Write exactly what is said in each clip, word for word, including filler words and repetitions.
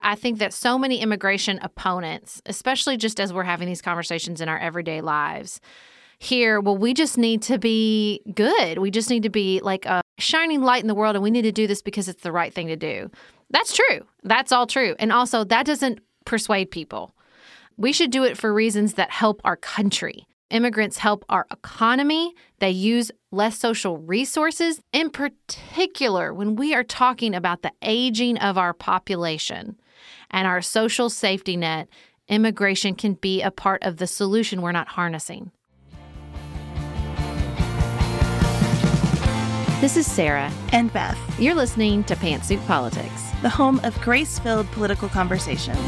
I think that so many immigration opponents, especially just as we're having these conversations in our everyday lives, here, well, we just need to be good. We just need to be like a shining light in the world, and we need to do this because it's the right thing to do. That's true. That's all true. And also, that doesn't persuade people. We should do it for reasons that help our country. Immigrants help our economy. They use less social resources. In particular, when we are talking about the aging of our population and our social safety net, immigration can be a part of the solution we're not harnessing. This is Sarah. And Beth. You're listening to Pantsuit Politics, the home of grace-filled political conversations.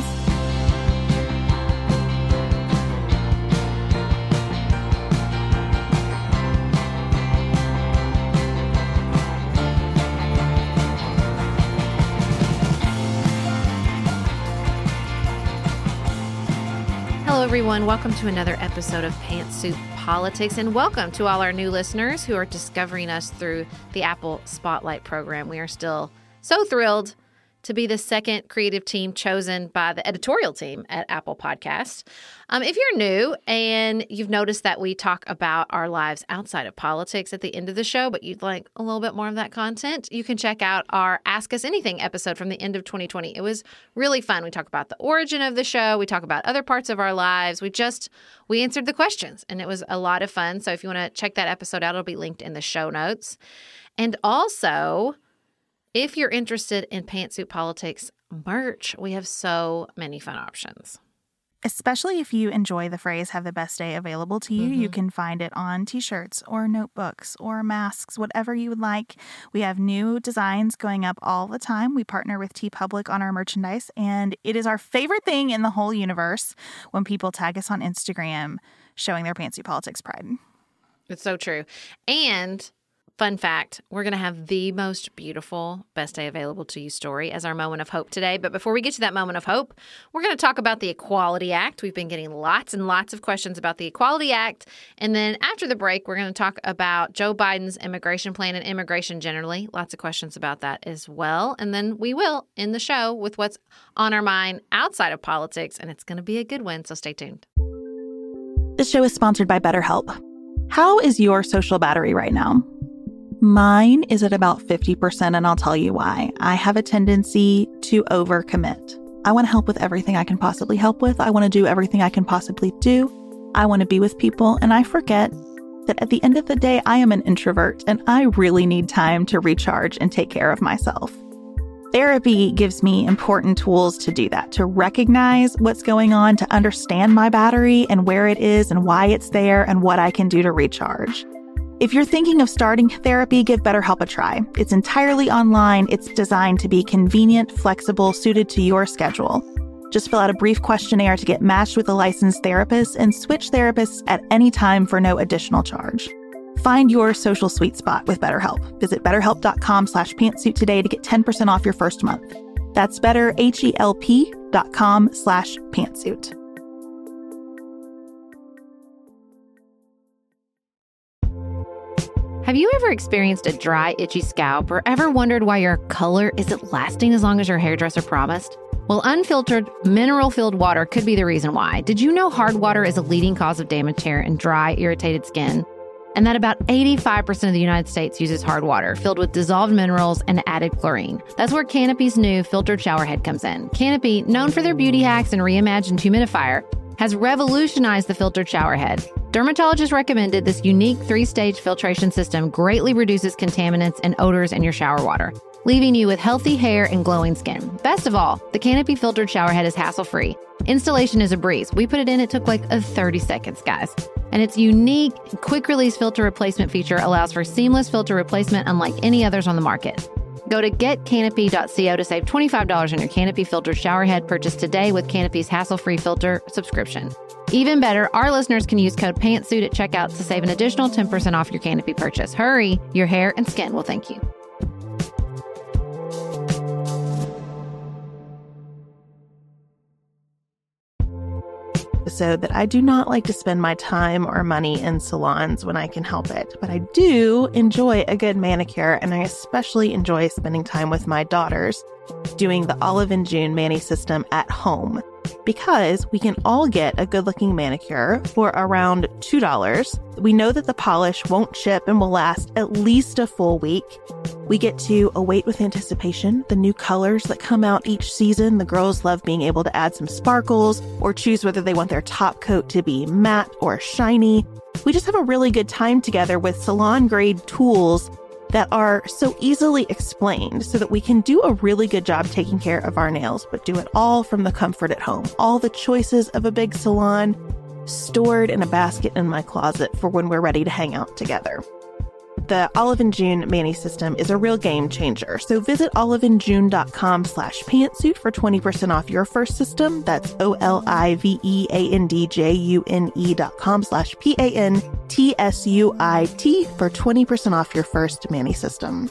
Hello, everyone. Welcome to another episode of Pantsuit Politics, and welcome to all our new listeners who are discovering us through the Apple Spotlight program. We are still so thrilled to be the second creative team chosen by the editorial team at Apple Podcasts. Um, if you're new and you've noticed that we talk about our lives outside of politics at the end of the show, but you'd like a little bit more of that content, you can check out our Ask Us Anything episode from the end of twenty twenty. It was really fun. We talk about the origin of the show. We talk about other parts of our lives. We just, we answered the questions, and it was a lot of fun. So if you want to check that episode out, it'll be linked in the show notes. And also, if you're interested in Pantsuit Politics merch, we have so many fun options. Especially if you enjoy the phrase, have the best day available to you, mm-hmm. You can find it on t-shirts or notebooks or masks, whatever you would like. We have new designs going up all the time. We partner with TeePublic on our merchandise, and it is our favorite thing in the whole universe when people tag us on Instagram showing their Pantsuit Politics pride. It's so true. And fun fact, we're going to have the most beautiful best day available to you story as our moment of hope today. But before we get to that moment of hope, we're going to talk about the Equality Act. We've been getting lots and lots of questions about the Equality Act. And then after the break, we're going to talk about Joe Biden's immigration plan and immigration generally. Lots of questions about that as well. And then we will end the show with what's on our mind outside of politics. And it's going to be a good one, so stay tuned. This show is sponsored by BetterHelp. How is your social battery right now? Mine is at about fifty percent, and I'll tell you why. I have a tendency to overcommit. I want to help with everything I can possibly help with. I want to do everything I can possibly do. I want to be with people, and I forget that at the end of the day, I am an introvert, and I really need time to recharge and take care of myself. Therapy gives me important tools to do that, to recognize what's going on, to understand my battery and where it is and why it's there and what I can do to recharge. If you're thinking of starting therapy, give BetterHelp a try. It's entirely online. It's designed to be convenient, flexible, suited to your schedule. Just fill out a brief questionnaire to get matched with a licensed therapist and switch therapists at any time for no additional charge. Find your social sweet spot with BetterHelp. Visit betterhelp.com slash pantsuit today to get ten percent off your first month. That's betterhelp.com slash pantsuit. Have you ever experienced a dry, itchy scalp or ever wondered why your color isn't lasting as long as your hairdresser promised? Well, unfiltered, mineral-filled water could be the reason why. Did you know hard water is a leading cause of damaged hair and dry, irritated skin? And that about eighty-five percent of the United States uses hard water filled with dissolved minerals and added chlorine. That's where Canopy's new filtered shower head comes in. Canopy, known for their beauty hacks and reimagined humidifier, has revolutionized the filtered shower head. Dermatologists recommended this unique three-stage filtration system greatly reduces contaminants and odors in your shower water, leaving you with healthy hair and glowing skin. Best of all, the Canopy filtered shower head is hassle-free. Installation is a breeze. We put it in, it took like a thirty seconds, guys. And its unique quick-release filter replacement feature allows for seamless filter replacement unlike any others on the market. Go to get canopy dot co to save twenty-five dollars on your Canopy filtered shower head purchase today with Canopy's hassle-free filter subscription. Even better, our listeners can use code PANTSUIT at checkout to save an additional ten percent off your Canopy purchase. Hurry, your hair and skin will thank you. episode that I do not like to spend my time or money in salons when I can help it, but I do enjoy a good manicure, and I especially enjoy spending time with my daughters doing the Olive and June Mani system at home, because we can all get a good-looking manicure for around two dollars. We know that the polish won't chip and will last at least a full week. We get to await with anticipation the new colors that come out each season. The girls love being able to add some sparkles or choose whether they want their top coat to be matte or shiny. We just have a really good time together with salon-grade tools that are so easily explained so that we can do a really good job taking care of our nails, but do it all from the comfort at home. All the choices of a big salon stored in a basket in my closet for when we're ready to hang out together. The Olive and June Mani system is a real game changer. So visit oliveandjune.com slash pantsuit for twenty percent off your first system. That's O-L-I-V-E-A-N-D-J-U-N-E dot com slash P-A-N-T-S-U-I-T for twenty percent off your first Mani system.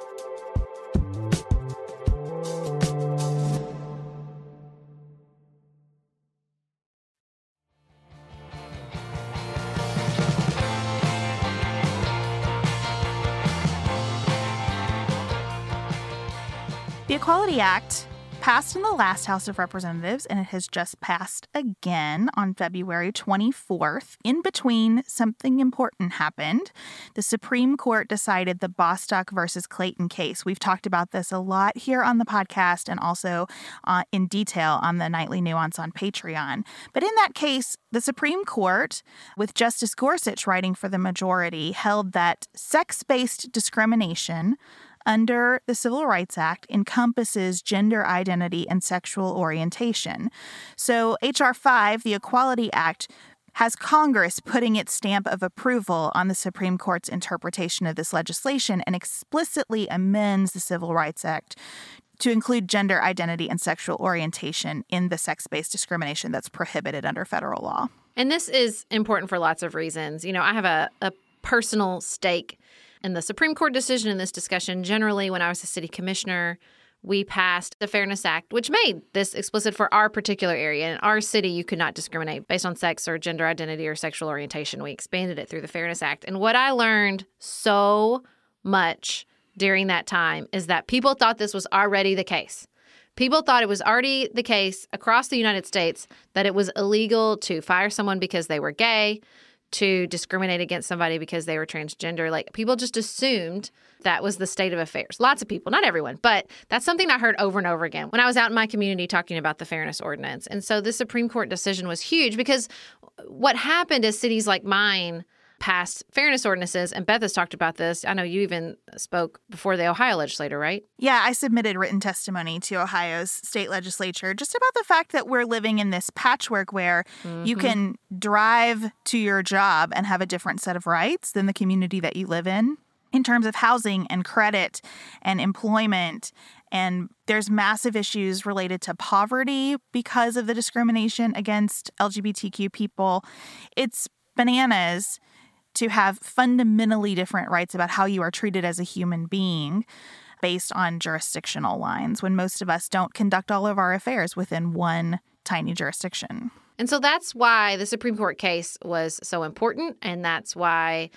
The Equality Act passed in the last House of Representatives, and it has just passed again on February twenty-fourth. In between, something important happened. The Supreme Court decided the Bostock versus Clayton case. We've talked about this a lot here on the podcast and also uh, in detail on the Nightly Nuance on Patreon. But in that case, the Supreme Court, with Justice Gorsuch writing for the majority, held that sex-based discrimination under the Civil Rights Act encompasses gender identity and sexual orientation. So H R five, the Equality Act, has Congress putting its stamp of approval on the Supreme Court's interpretation of this legislation and explicitly amends the Civil Rights Act to include gender identity and sexual orientation in the sex-based discrimination that's prohibited under federal law. And this is important for lots of reasons. You know, I have a, a personal stake in the Supreme Court decision in this discussion. Generally, when I was a city commissioner, we passed the Fairness Act, which made this explicit for our particular area. In our city, you could not discriminate based on sex or gender identity or sexual orientation. We expanded it through the Fairness Act. And what I learned so much during that time is that people thought this was already the case. People thought it was already the case across the United States that it was illegal to fire someone because they were gay, to discriminate against somebody because they were transgender. Like, people just assumed that was the state of affairs. Lots of people, not everyone, but that's something I heard over and over again when I was out in my community talking about the Fairness Ordinance. And so this Supreme Court decision was huge because what happened is cities like mine passed fairness ordinances, and Beth has talked about this. I know you even spoke before the Ohio legislature, right? Yeah, I submitted written testimony to Ohio's state legislature just about the fact that we're living in this patchwork where mm-hmm. you can drive to your job and have a different set of rights than the community that you live in, in terms of housing and credit and employment. And there's massive issues related to poverty because of the discrimination against L G B T Q people. It's bananas to have fundamentally different rights about how you are treated as a human being based on jurisdictional lines, when most of us don't conduct all of our affairs within one tiny jurisdiction. And so that's why the Supreme Court case was so important, and that's why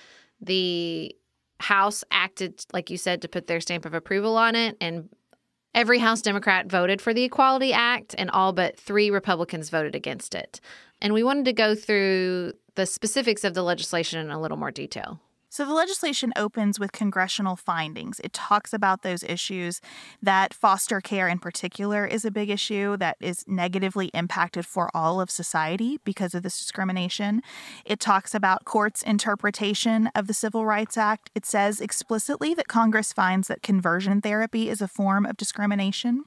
the House acted, like you said, to put their stamp of approval on it, and every House Democrat voted for the Equality Act, and all but three Republicans voted against it. And we wanted to go through the specifics of the legislation in a little more detail. So the legislation opens with congressional findings. It talks about those issues, that foster care in particular is a big issue that is negatively impacted for all of society because of this discrimination. It talks about courts' interpretation of the Civil Rights Act. It says explicitly that Congress finds that conversion therapy is a form of discrimination.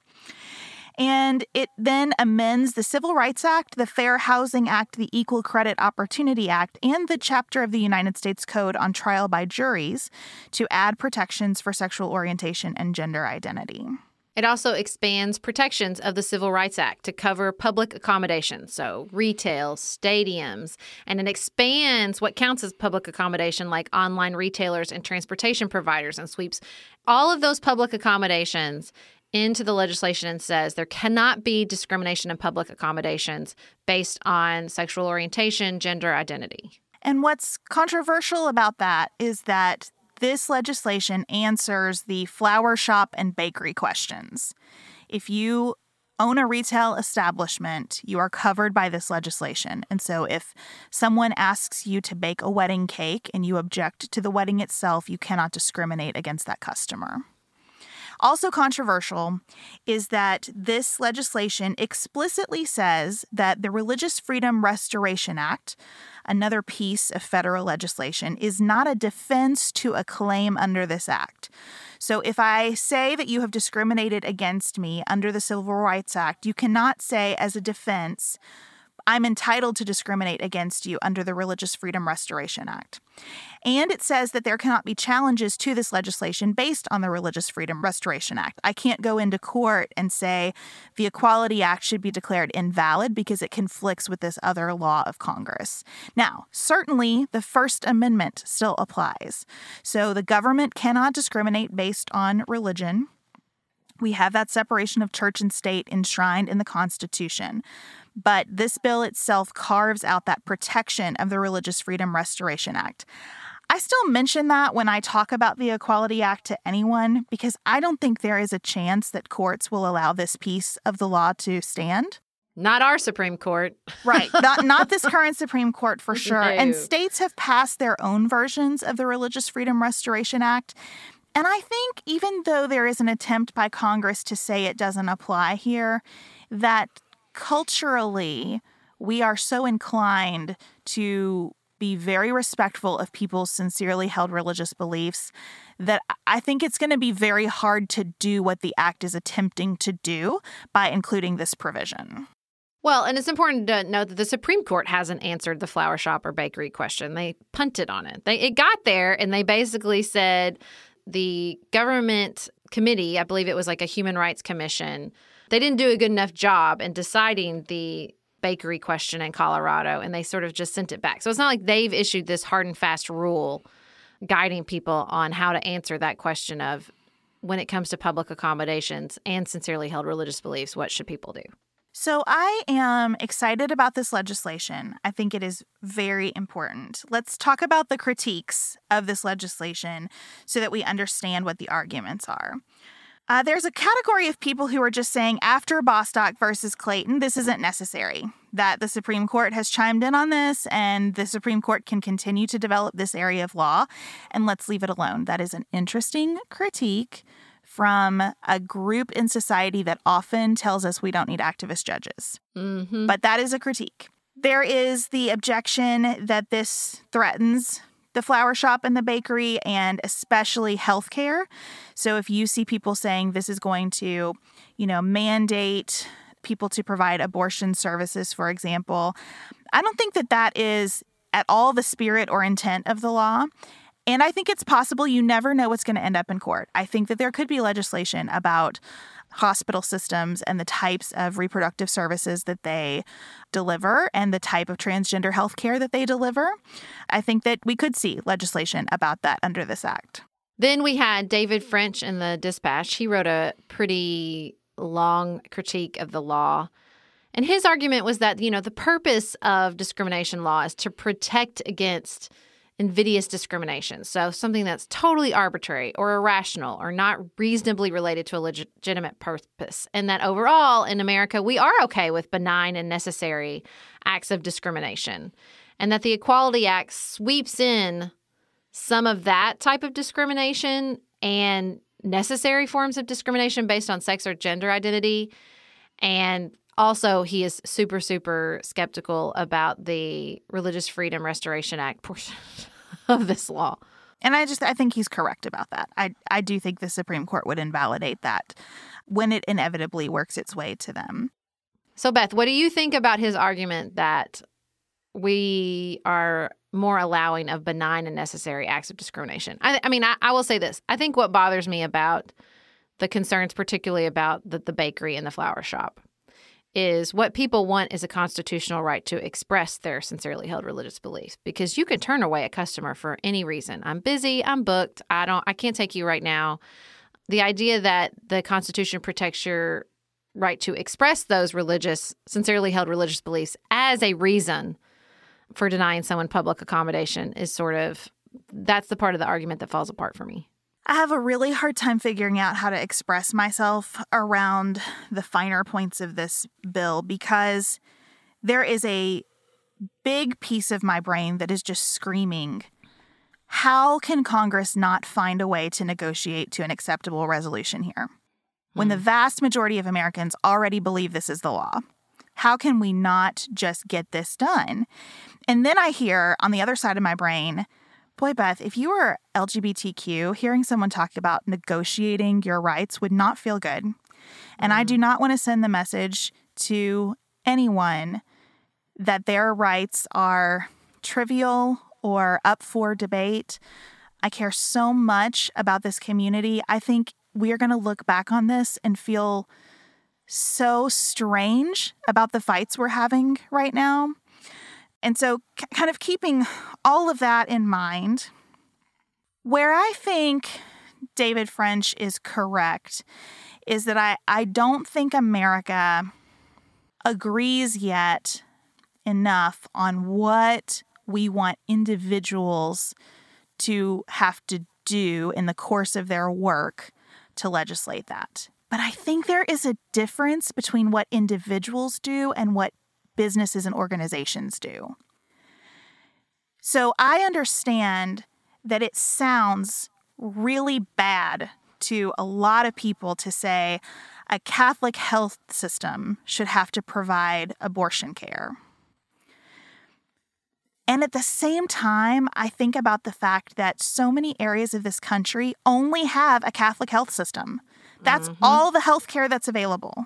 And it then amends the Civil Rights Act, the Fair Housing Act, the Equal Credit Opportunity Act, and the chapter of the United States Code on trial by juries to add protections for sexual orientation and gender identity. It also expands protections of the Civil Rights Act to cover public accommodations, so retail, stadiums, and it expands what counts as public accommodation, like online retailers and transportation providers, and sweeps all of those public accommodations into the legislation and says there cannot be discrimination in public accommodations based on sexual orientation, gender identity. And what's controversial about that is that this legislation answers the flower shop and bakery questions. If you own a retail establishment, you are covered by this legislation. And so if someone asks you to bake a wedding cake and you object to the wedding itself, you cannot discriminate against that customer. Also controversial is that this legislation explicitly says that the Religious Freedom Restoration Act, another piece of federal legislation, is not a defense to a claim under this act. So if I say that you have discriminated against me under the Civil Rights Act, you cannot say as a defense, I'm entitled to discriminate against you under the Religious Freedom Restoration Act. And it says that there cannot be challenges to this legislation based on the Religious Freedom Restoration Act. I can't go into court and say the Equality Act should be declared invalid because it conflicts with this other law of Congress. Now, certainly the First Amendment still applies. So the government cannot discriminate based on religion. We have that separation of church and state enshrined in the Constitution. But this bill itself carves out that protection of the Religious Freedom Restoration Act. I still mention that when I talk about the Equality Act to anyone because I don't think there is a chance that courts will allow this piece of the law to stand. Not our Supreme Court. Right. Not, not this current Supreme Court for sure. No. And states have passed their own versions of the Religious Freedom Restoration Act. And I think even though there is an attempt by Congress to say it doesn't apply here, that culturally, we are so inclined to be very respectful of people's sincerely held religious beliefs that I think it's going to be very hard to do what the act is attempting to do by including this provision. Well, and it's important to note that the Supreme Court hasn't answered the flower shop or bakery question. They punted on it. They, it got there, and they basically said the government committee, I believe it was like a Human Rights Commission, they didn't do a good enough job in deciding the bakery question in Colorado, and they sort of just sent it back. So it's not like they've issued this hard and fast rule guiding people on how to answer that question of when it comes to public accommodations and sincerely held religious beliefs, what should people do? So I am excited about this legislation. I think it is very important. Let's talk about the critiques of this legislation so that we understand what the arguments are. Uh, there's a category of people who are just saying after Bostock versus Clayton, this isn't necessary, that the Supreme Court has chimed in on this and the Supreme Court can continue to develop this area of law, and let's leave it alone. That is an interesting critique from a group in society that often tells us we don't need activist judges. Mm-hmm. But that is a critique. There is the objection that this threatens the flower shop and the bakery, and especially healthcare. So if you see people saying this is going to, you know, mandate people to provide abortion services, for example, I don't think that that is at all the spirit or intent of the law. And I think it's possible you never know what's going to end up in court. I think that there could be legislation about hospital systems and the types of reproductive services that they deliver and the type of transgender health care that they deliver. I think that we could see legislation about that under this act. Then we had David French in the Dispatch. He wrote a pretty long critique of the law. And his argument was that, you know, the purpose of discrimination law is to protect against invidious discrimination. So something that's totally arbitrary or irrational or not reasonably related to a legitimate purpose. And that overall in America, we are okay with benign and necessary acts of discrimination. And that the Equality Act sweeps in some of that type of discrimination and necessary forms of discrimination based on sex or gender identity. And also, he is super, super skeptical about the Religious Freedom Restoration Act portion of this law. And I just, I think he's correct about that. I, I do think the Supreme Court would invalidate that when it inevitably works its way to them. So, Beth, what do you think about his argument that we are more allowing of benign and necessary acts of discrimination? I, I mean, I, I will say this. I think what bothers me about the concerns, particularly about the, the bakery and the flower shop, is what people want is a constitutional right to express their sincerely held religious beliefs, because you can turn away a customer for any reason. I'm busy, I'm booked, I don't, I can't take you right now. the idea that the Constitution protects your right to express those religious, sincerely held religious beliefs as a reason for denying someone public accommodation is sort of, that's the part of the argument that falls apart for me. I have a really hard time figuring out how to express myself around the finer points of this bill because there is a big piece of my brain that is just screaming, how can Congress not find a way to negotiate to an acceptable resolution here? When the vast majority of Americans already believe this is the law, how can we not just get this done? And then I hear on the other side of my brain, boy, Beth, if you were L G B T Q, hearing someone talk about negotiating your rights would not feel good. And mm. I do not want to send the message to anyone that their rights are trivial or up for debate. I care so much about this community. I think we are going to look back on this and feel so strange about the fights we're having right now. And so c- kind of keeping all of that in mind, where I think David French is correct is that I, I don't think America agrees yet enough on what we want individuals to have to do in the course of their work to legislate that. But I think there is a difference between what individuals do and what businesses and organizations do. So I understand that it sounds really bad to a lot of people to say a Catholic health system should have to provide abortion care. And at the same time, I think about the fact that so many areas of this country only have a Catholic health system. That's mm-hmm. all the health care that's available.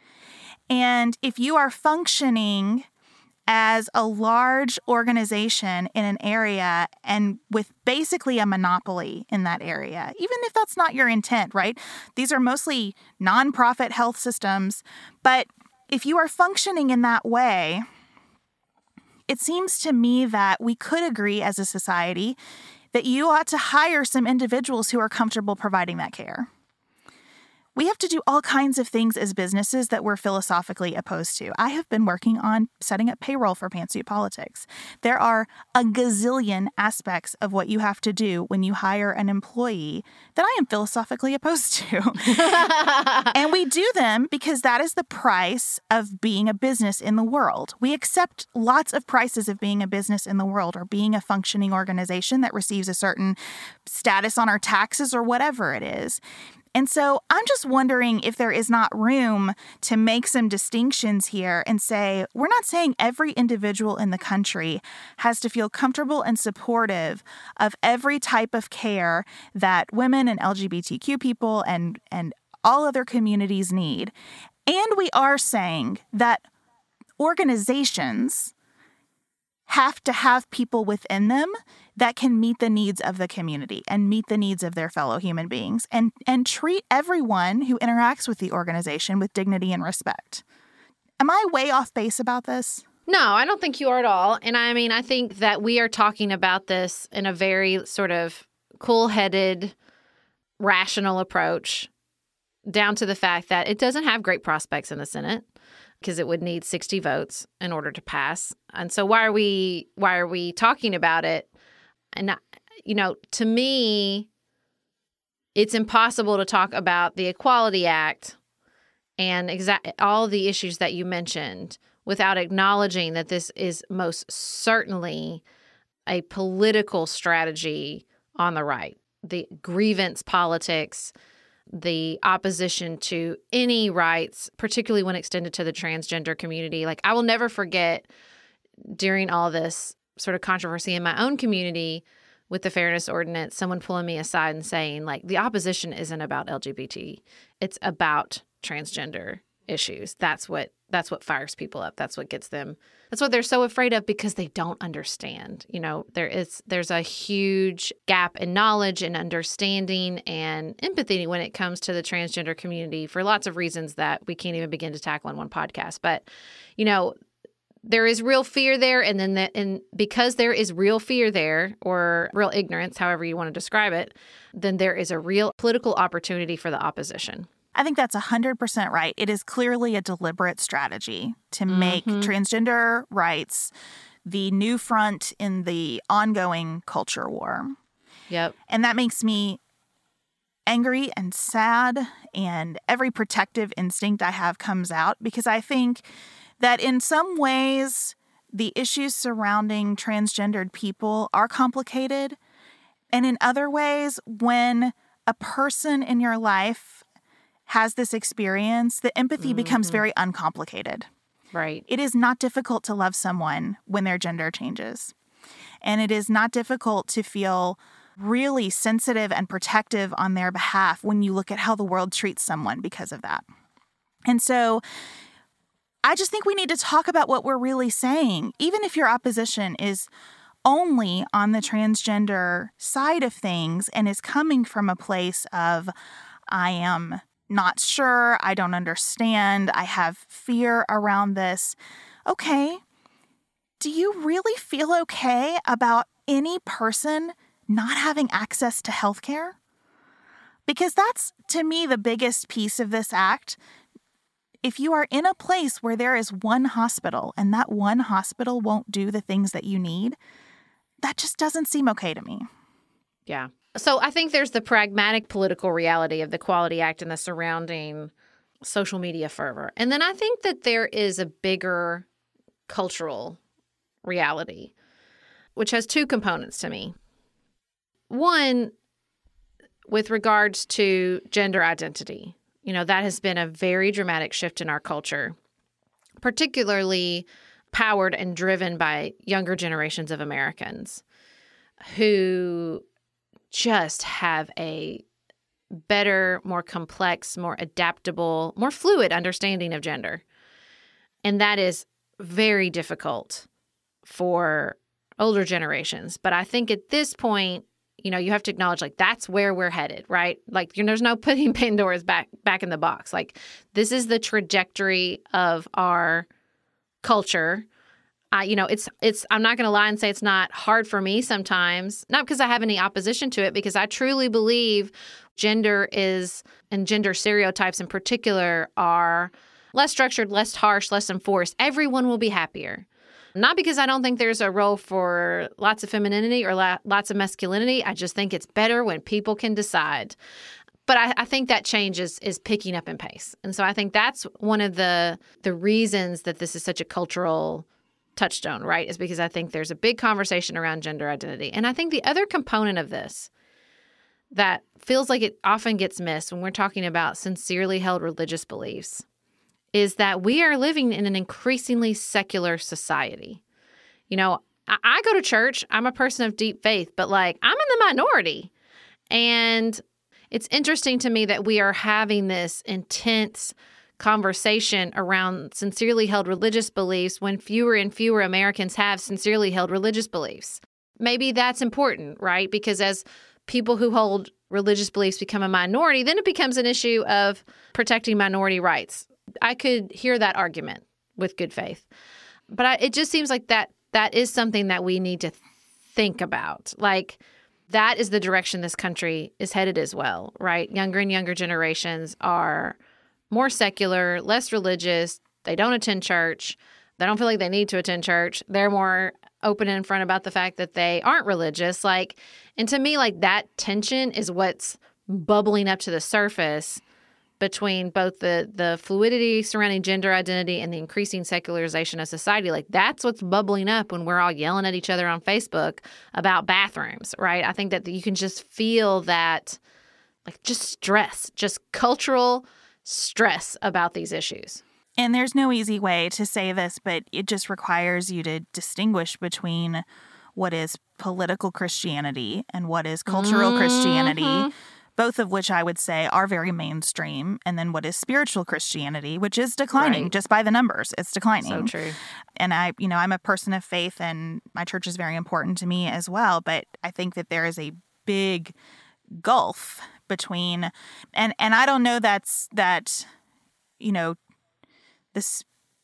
And if you are functioning as a large organization in an area and with basically a monopoly in that area, even if that's not your intent, right? These are mostly nonprofit health systems. But if you are functioning in that way, it seems to me that we could agree as a society that you ought to hire some individuals who are comfortable providing that care. We have to do all kinds of things as businesses that we're philosophically opposed to. I have been working on setting up payroll for Pantsuit Politics. There are a gazillion aspects of what you have to do when you hire an employee that I am philosophically opposed to. And we do them because that is the price of being a business in the world. We accept lots of prices of being a business in the world or being a functioning organization that receives a certain status on our taxes or whatever it is. And so I'm just wondering if there is not room to make some distinctions here and say, we're not saying every individual in the country has to feel comfortable and supportive of every type of care that women and L G B T Q people and, and all other communities need. And we are saying that organizations have to have people within them that can meet the needs of the community and meet the needs of their fellow human beings and, and treat everyone who interacts with the organization with dignity and respect. Am I way off base about this? No, I don't think you are at all. And I mean, I think that we are talking about this in a very sort of cool-headed, rational approach, down to the fact that it doesn't have great prospects in the Senate, because it would need sixty votes in order to pass. And so why are we why are we talking about it? And, you know, to me, it's impossible to talk about the Equality Act and exa- all the issues that you mentioned without acknowledging that this is most certainly a political strategy on the right. The grievance politics, the opposition to any rights, particularly when extended to the transgender community. Like, I will never forget during all this sort of controversy in my own community with the fairness ordinance, someone pulling me aside and saying, like, the opposition isn't about L G B T. It's about transgender issues. That's what that's what fires people up. That's what gets them. That's what they're so afraid of, because they don't understand. You know, there is there's a huge gap in knowledge and understanding and empathy when it comes to the transgender community for lots of reasons that we can't even begin to tackle in one podcast. But, you know, there is real fear there, and then that, and because there is real fear there, or real ignorance, however you want to describe it, then there is a real political opportunity for the opposition. I think that's one hundred percent right. It is clearly a deliberate strategy to make mm-hmm. transgender rights the new front in the ongoing culture war. Yep. And that makes me angry and sad, and every protective instinct I have comes out, because I think that in some ways the issues surrounding transgendered people are complicated. And in other ways, when a person in your life has this experience, the empathy mm-hmm. becomes very uncomplicated. Right. It is not difficult to love someone when their gender changes. And it is not difficult to feel really sensitive and protective on their behalf when you look at how the world treats someone because of that. And so I just think we need to talk about what we're really saying, even if your opposition is only on the transgender side of things and is coming from a place of, I am not sure, I don't understand, I have fear around this. Okay, do you really feel okay about any person not having access to health care? Because that's, to me, the biggest piece of this act. If you are in a place where there is one hospital and that one hospital won't do the things that you need, that just doesn't seem okay to me. Yeah. So I think there's the pragmatic political reality of the Equality Act and the surrounding social media fervor. And then I think that there is a bigger cultural reality, which has two components to me. One, with regards to gender identity, you know, that has been a very dramatic shift in our culture, particularly powered and driven by younger generations of Americans who just have a better, more complex, more adaptable, more fluid understanding of gender. And that is very difficult for older generations. But I think at this point, you know, you have to acknowledge, like, that's where we're headed, right? Like, you know, there's no putting Pandora's back back in the box. Like, this is the trajectory of our culture. Uh, you know, it's, it's, I'm not going to lie and say it's not hard for me sometimes, not because I have any opposition to it, because I truly believe gender is, and gender stereotypes in particular, are less structured, less harsh, less enforced. Everyone will be happier. Not because I don't think there's a role for lots of femininity or la- lots of masculinity. I just think it's better when people can decide. But I, I think that change is, is picking up in pace. And so I think that's one of the the reasons that this is such a cultural touchstone, right, is because I think there's a big conversation around gender identity. And I think the other component of this that feels like it often gets missed when we're talking about sincerely held religious beliefs is that we are living in an increasingly secular society. You know, I, I go to church. I'm a person of deep faith, but, like, I'm in the minority. And it's interesting to me that we are having this intense conversation around sincerely held religious beliefs when fewer and fewer Americans have sincerely held religious beliefs. Maybe that's important, right? Because as people who hold religious beliefs become a minority, then it becomes an issue of protecting minority rights. I could hear that argument with good faith. But I, it just seems like that that is something that we need to think about. Like, that is the direction this country is headed as well, right? Younger and younger generations are more secular, less religious. They don't attend church. They don't feel like they need to attend church. They're more open and front about the fact that they aren't religious. Like, and to me, like, that tension is what's bubbling up to the surface between both the the fluidity surrounding gender identity and the increasing secularization of society. Like, that's what's bubbling up when we're all yelling at each other on Facebook about bathrooms, right? I think that you can just feel that, like, just stress, just cultural stress about these issues. And there's no easy way to say this, but it just requires you to distinguish between what is political Christianity and what is cultural mm-hmm. Christianity, both of which I would say are very mainstream, and then what is spiritual Christianity, which is declining right. just by the numbers. It's declining. So true. And I, you know, I'm a person of faith, and my church is very important to me as well. But I think that there is a big gulf between, and and I don't know that's that, you know, this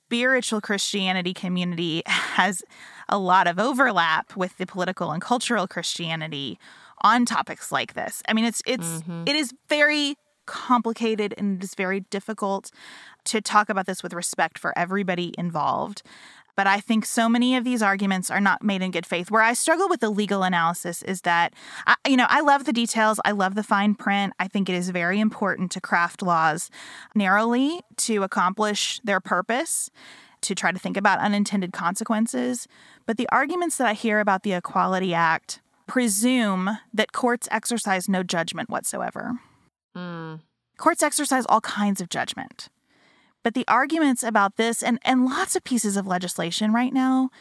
spiritual Christianity community has a lot of overlap with the political and cultural Christianity on topics like this. I mean, it's it's mm-hmm. it is very complicated, and it is very difficult to talk about this with respect for everybody involved. But I think so many of these arguments are not made in good faith. Where I struggle with the legal analysis is that, I, you know, I love the details. I love the fine print. I think it is very important to craft laws narrowly to accomplish their purpose, to try to think about unintended consequences. But the arguments that I hear about the Equality Act presume that courts exercise no judgment whatsoever. Mm. Courts exercise all kinds of judgment. But the arguments about this and, and lots of pieces of legislation right now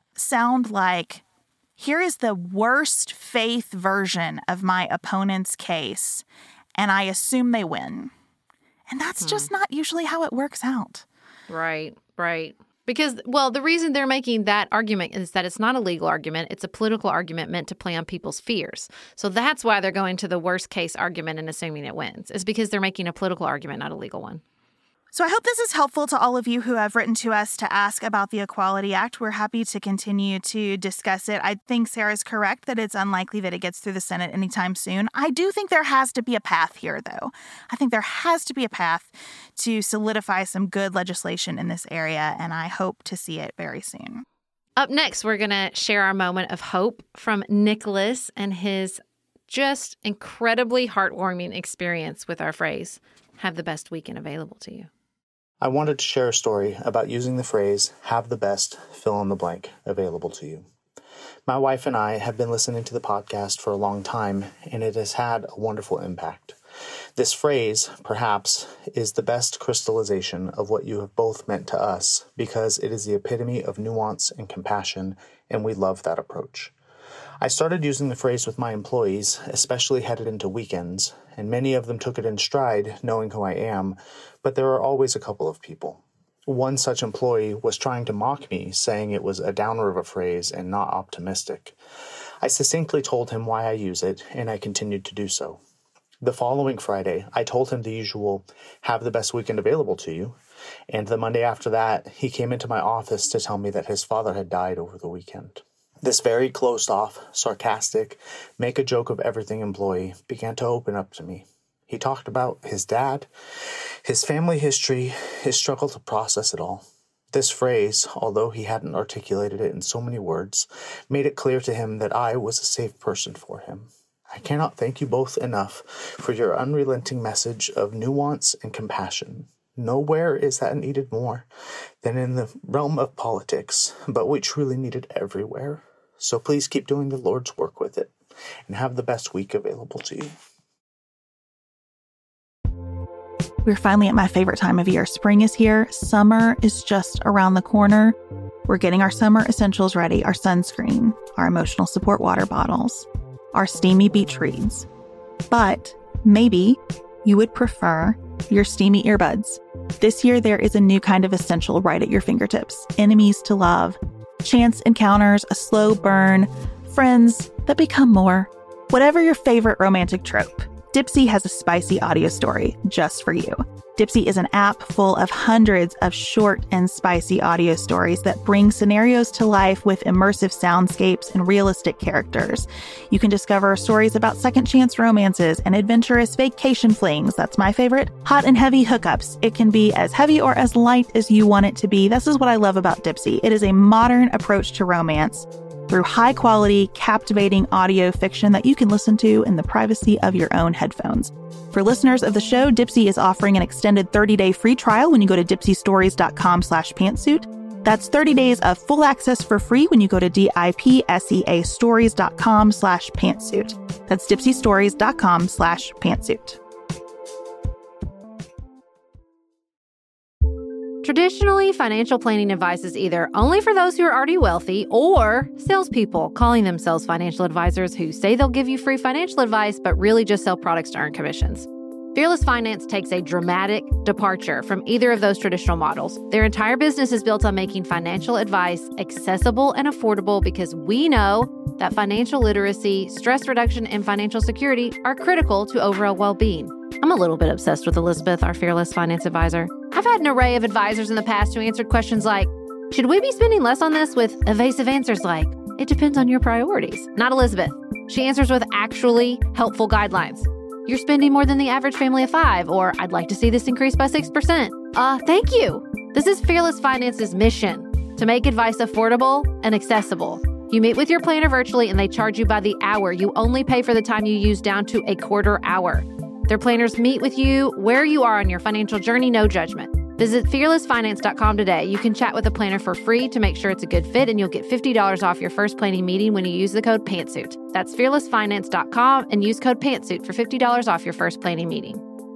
sound like, here is the worst faith version of my opponent's case, and I assume they win. And that's hmm. just not usually how it works out. Right, right. Because, well, the reason they're making that argument is that it's not a legal argument. It's a political argument meant to play on people's fears. So that's why they're going to the worst case argument and assuming it wins. It's because they're making a political argument, not a legal one. So I hope this is helpful to all of you who have written to us to ask about the Equality Act. We're happy to continue to discuss it. I think Sarah's correct that it's unlikely that it gets through the Senate anytime soon. I do think there has to be a path here, though. I think there has to be a path to solidify some good legislation in this area, and I hope to see it very soon. Up next, we're going to share our moment of hope from Nicholas and his just incredibly heartwarming experience with our phrase, have the best weekend available to you. I wanted to share a story about using the phrase, have the best, fill in the blank, available to you. My wife and I have been listening to the podcast for a long time, and it has had a wonderful impact. This phrase, perhaps, is the best crystallization of what you have both meant to us, because it is the epitome of nuance and compassion, and we love that approach. I started using the phrase with my employees, especially headed into weekends, and many of them took it in stride, knowing who I am, but there are always a couple of people. One such employee was trying to mock me, saying it was a downer of a phrase and not optimistic. I succinctly told him why I use it, and I continued to do so. The following Friday, I told him the usual, have the best weekend available to you, and the Monday after that, he came into my office to tell me that his father had died over the weekend. This very closed-off, sarcastic, make-a-joke-of-everything employee began to open up to me. He talked about his dad, his family history, his struggle to process it all. This phrase, although he hadn't articulated it in so many words, made it clear to him that I was a safe person for him. I cannot thank you both enough for your unrelenting message of nuance and compassion. Nowhere is that needed more than in the realm of politics, but we truly need it everywhere. So please keep doing the Lord's work with it, and have the best week available to you. We're finally at my favorite time of year. Spring is here. Summer is just around the corner. We're getting our summer essentials ready, our sunscreen, our emotional support water bottles, our steamy beach reads. But maybe you would prefer your steamy earbuds. This year, there is a new kind of essential right at your fingertips. Enemies to love, chance encounters, a slow burn, friends that become more. Whatever your favorite romantic trope, Dipsea has a spicy audio story just for you. Dipsea is an app full of hundreds of short and spicy audio stories that bring scenarios to life with immersive soundscapes and realistic characters. You can discover stories about second chance romances and adventurous vacation flings. That's my favorite. Hot and heavy hookups. It can be as heavy or as light as you want it to be. This is what I love about Dipsea. It is a modern approach to romance through high-quality, captivating audio fiction that you can listen to in the privacy of your own headphones. For listeners of the show, Dipsea is offering an extended thirty-day free trial when you go to dipseastories.com slash pantsuit. That's thirty days of full access for free when you go to D-I-P-S-E-A stories.com slash pantsuit. That's dipseastories.com slash pantsuit. Traditionally, financial planning advice is either only for those who are already wealthy or salespeople calling themselves financial advisors who say they'll give you free financial advice but really just sell products to earn commissions. Fearless Finance takes a dramatic departure from either of those traditional models. Their entire business is built on making financial advice accessible and affordable because we know that financial literacy, stress reduction, and financial security are critical to overall well-being. I'm a little bit obsessed with Elizabeth, our fearless finance advisor. I've had an array of advisors in the past who answered questions like, should we be spending less on this, with evasive answers like, it depends on your priorities. Not Elizabeth. She answers with actually helpful guidelines. You're spending more than the average family of five, or I'd like to see this increase by six percent. Uh, thank you. This is Fearless Finance's mission, to make advice affordable and accessible. You meet with your planner virtually and they charge you by the hour. You only pay for the time you use down to a quarter hour. Their planners meet with you where you are on your financial journey, no judgment. Visit fearless finance dot com today. You can chat with a planner for free to make sure it's a good fit, and you'll get fifty dollars off your first planning meeting when you use the code PANTSUIT. That's fearless finance dot com and use code PANTSUIT for fifty dollars off your first planning meeting.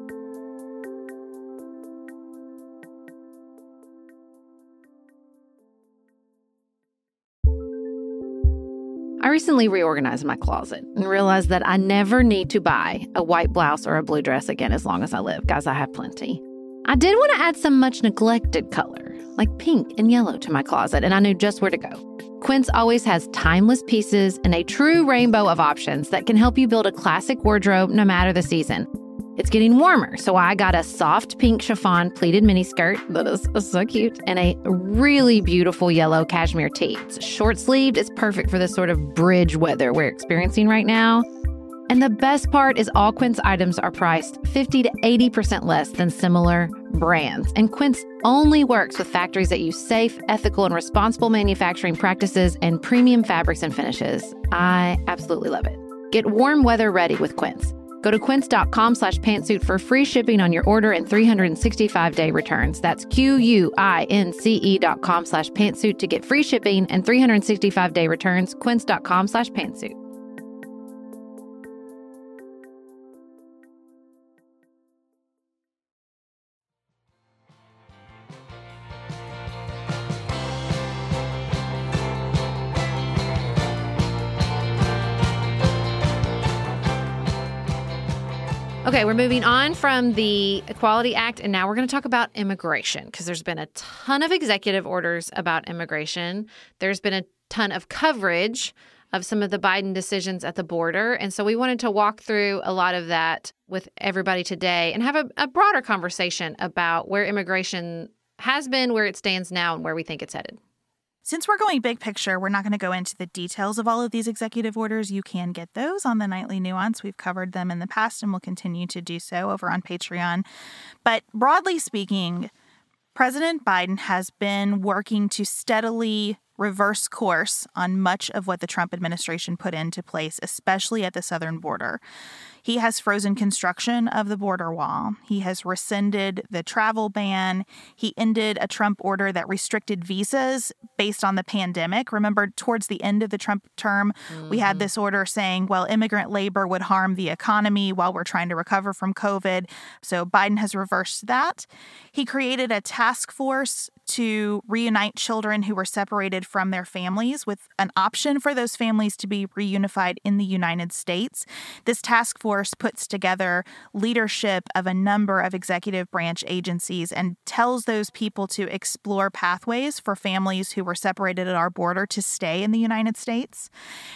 I recently reorganized my closet and realized that I never need to buy a white blouse or a blue dress again as long as I live. Guys, I have plenty. I did want to add some much neglected color, like pink and yellow, to my closet, and I knew just where to go. Quince always has timeless pieces and a true rainbow of options that can help you build a classic wardrobe no matter the season. It's getting warmer, so I got a soft pink chiffon pleated miniskirt that is so cute, and a really beautiful yellow cashmere tee. It's short-sleeved. It's perfect for this sort of bridge weather we're experiencing right now. And the best part is all Quince items are priced fifty to eighty percent less than similar brands. And Quince only works with factories that use safe, ethical, and responsible manufacturing practices and premium fabrics and finishes. I absolutely love it. Get warm weather ready with Quince. Go to quince.com slash pantsuit for free shipping on your order and three hundred sixty-five day returns. That's Q-U-I-N-C-E dot com slash pantsuit to get free shipping and three hundred sixty-five day returns. Quince.com slash pantsuit. Okay, we're moving on from the Equality Act, and now we're going to talk about immigration, because there's been a ton of executive orders about immigration. There's been a ton of coverage of some of the Biden decisions at the border, and so we wanted to walk through a lot of that with everybody today and have a, a broader conversation about where immigration has been, where it stands now, and where we think it's headed. Since we're going big picture, we're not going to go into the details of all of these executive orders. You can get those on the Nightly Nuance. We've covered them in the past and will continue to do so over on Patreon. But broadly speaking, President Biden has been working to steadily reverse course on much of what the Trump administration put into place, especially at the southern border. He has frozen construction of the border wall. He has rescinded the travel ban. He ended a Trump order that restricted visas based on the pandemic. Remember, towards the end of the Trump term, mm-hmm. we had this order saying, well, immigrant labor would harm the economy while we're trying to recover from COVID. So Biden has reversed that. He created a task force to reunite children who were separated from their families, with an option for those families to be reunified in the United States. This task force puts together leadership of a number of executive branch agencies and tells those people to explore pathways for families who were separated at our border to stay in the United States.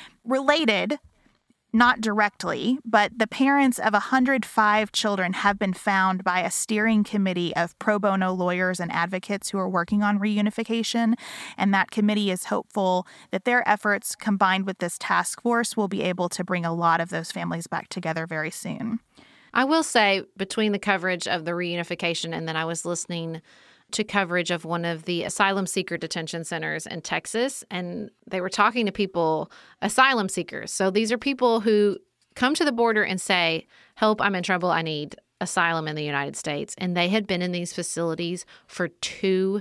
Related, not directly, but the parents of one hundred five children have been found by a steering committee of pro bono lawyers and advocates who are working on reunification. And that committee is hopeful that their efforts, combined with this task force, will be able to bring a lot of those families back together very soon. I will say, between the coverage of the reunification and then I was listening to coverage of one of the asylum seeker detention centers in Texas, and they were talking to people, asylum seekers. So these are people who come to the border and say, help, I'm in trouble, I need asylum in the United States. And they had been in these facilities for two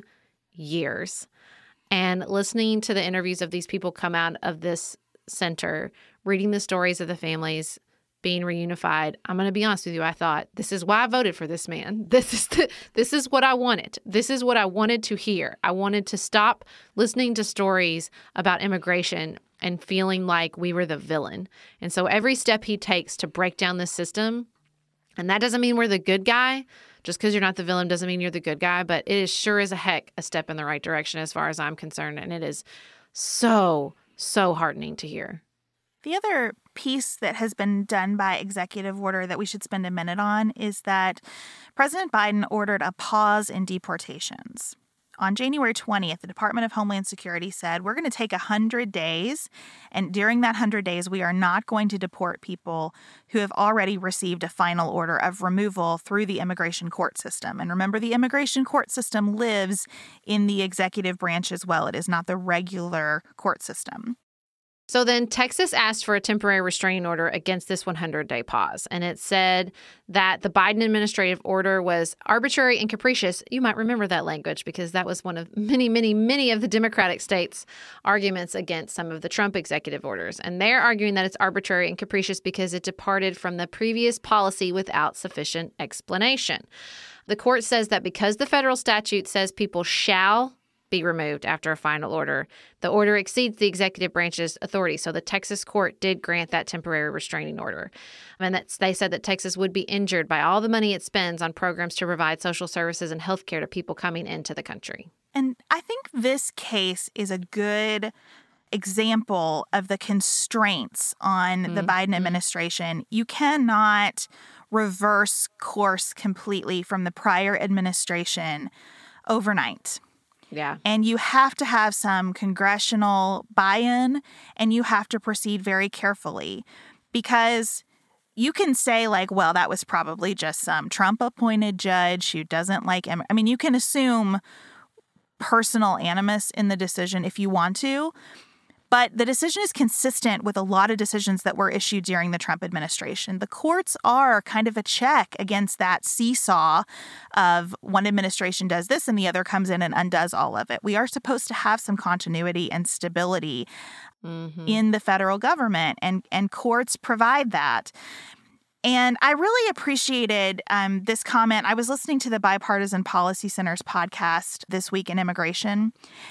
years. And listening to the interviews of these people come out of this center, reading the stories of the families being reunified, I'm going to be honest with you, I thought, this is why I voted for this man. This is the, this is what I wanted. This is what I wanted to hear. I wanted to stop listening to stories about immigration and feeling like we were the villain. And so every step he takes to break down this system, and that doesn't mean we're the good guy. Just because you're not the villain doesn't mean you're the good guy, but it is sure as a heck a step in the right direction as far as I'm concerned. And it is so, so heartening to hear. The other piece that has been done by executive order that we should spend a minute on is that President Biden ordered a pause in deportations. On January twentieth, the Department of Homeland Security said, we're going to take one hundred days, and during that one hundred days, we are not going to deport people who have already received a final order of removal through the immigration court system. And remember, the immigration court system lives in the executive branch as well. It is not the regular court system. So then Texas asked for a temporary restraining order against this one hundred day pause. And it said that the Biden administrative order was arbitrary and capricious. You might remember that language because that was one of many, many, many of the Democratic states' arguments against some of the Trump executive orders. And they're arguing that it's arbitrary and capricious because it departed from the previous policy without sufficient explanation. The court says that because the federal statute says people shall be removed after a final order, the order exceeds the executive branch's authority. So the Texas court did grant that temporary restraining order. And that's, they said that Texas would be injured by all the money it spends on programs to provide social services and health care to people coming into the country. And I think this case is a good example of the constraints on mm-hmm. the Biden administration. You cannot reverse course completely from the prior administration overnight. Yeah. And you have to have some congressional buy-in, and you have to proceed very carefully because you can say like, well, that was probably just some Trump-appointed judge who doesn't like him. I mean, you can assume personal animus in the decision if you want to, but the decision is consistent with a lot of decisions that were issued during the Trump administration. The courts are kind of a check against that seesaw of one administration does this and the other comes in and undoes all of it. We are supposed to have some continuity and stability mm-hmm. in the federal government, and, and courts provide that. And I really appreciated um, this comment. I was listening to the Bipartisan Policy Center's podcast This Week in Immigration.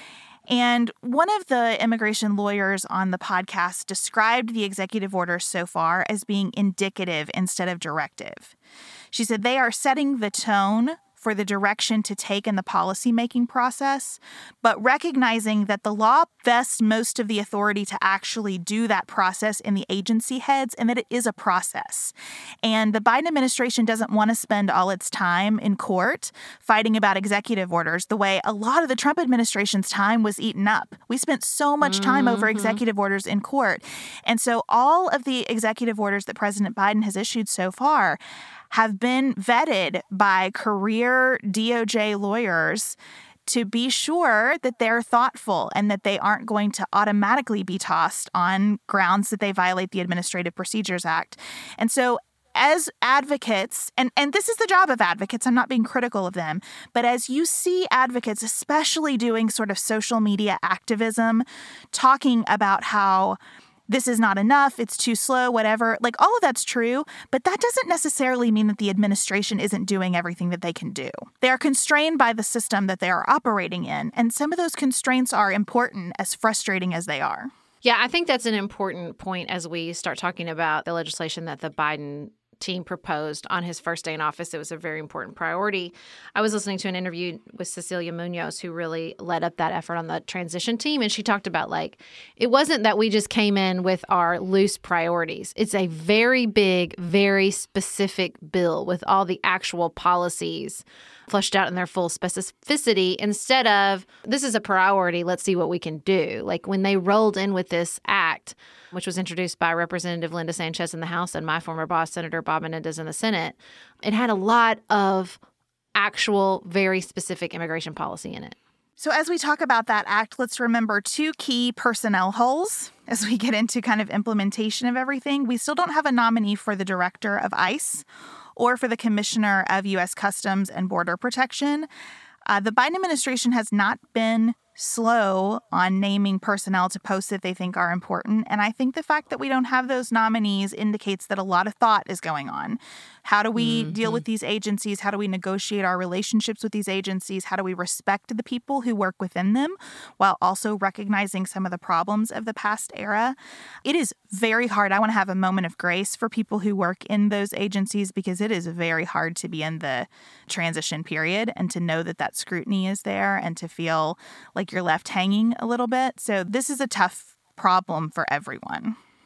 And one of the immigration lawyers on the podcast described the executive orders so far as being indicative instead of directive. She said they are setting the tone for the direction to take in the policymaking process, but recognizing that the law vests most of the authority to actually do that process in the agency heads and that it is a process. And the Biden administration doesn't want to spend all its time in court fighting about executive orders the way a lot of the Trump administration's time was eaten up. We spent so much time mm-hmm. over executive orders in court. And so all of the executive orders that President Biden has issued so far have been vetted by career D O J lawyers to be sure that they're thoughtful and that they aren't going to automatically be tossed on grounds that they violate the Administrative Procedures Act. And so as advocates, and, and this is the job of advocates, I'm not being critical of them, but as you see advocates, especially doing sort of social media activism, talking about how this is not enough, it's too slow, whatever. Like, all of that's true, but that doesn't necessarily mean that the administration isn't doing everything that they can do. They are constrained by the system that they are operating in, and some of those constraints are important, as frustrating as they are. Yeah, I think that's an important point as we start talking about the legislation that the Biden team proposed on his first day in office. It was a very important priority. I was listening to an interview with Cecilia Munoz, who really led up that effort on the transition team. And she talked about, like, it wasn't that we just came in with our loose priorities. It's a very big, very specific bill with all the actual policies fleshed out in their full specificity instead of, this is a priority, let's see what we can do. Like, when they rolled in with this act, which was introduced by Representative Linda Sanchez in the House and my former boss, Senator Bob Menendez, in the Senate, it had a lot of actual, very specific immigration policy in it. So as we talk about that act, let's remember two key personnel holes as we get into kind of implementation of everything. We still don't have a nominee for the director of ICE or for the commissioner of U S Customs and Border Protection. Uh, the Biden administration has not been slow on naming personnel to posts that they think are important. And I think the fact that we don't have those nominees indicates that a lot of thought is going on. How do we mm-hmm. deal with these agencies? How do we negotiate our relationships with these agencies? How do we respect the people who work within them while also recognizing some of the problems of the past era? It is very hard. I want to have a moment of grace for people who work in those agencies because it is very hard to be in the transition period and to know that that scrutiny is there and to feel like you're left hanging a little bit. So this is a tough problem for everyone.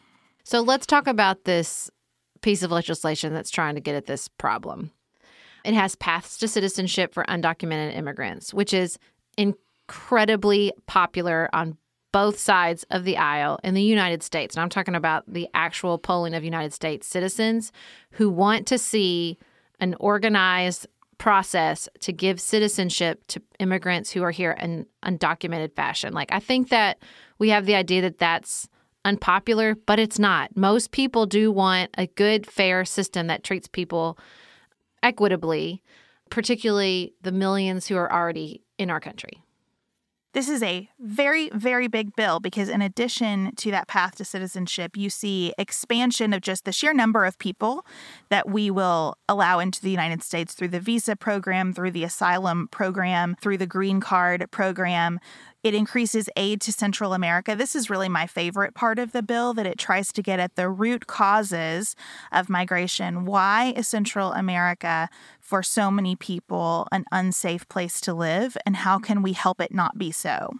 So let's talk about this piece of legislation that's trying to get at this problem. It has paths to citizenship for undocumented immigrants, which is incredibly popular on both sides of the aisle in the United States. And I'm talking about the actual polling of United States citizens who want to see an organized process to give citizenship to immigrants who are here in undocumented fashion. Like, I think that we have the idea that that's unpopular, but it's not. Most people do want a good, fair system that treats people equitably, particularly the millions who are already in our country. This is a very, very big bill because in addition to that path to citizenship, you see expansion of just the sheer number of people that we will allow into the United States through the visa program, through the asylum program, through the green card program. It increases aid to Central America. This is really my favorite part of the bill, that it tries to get at the root causes of migration. Why is Central America, for so many people, an unsafe place to live, and how can we help it not be so?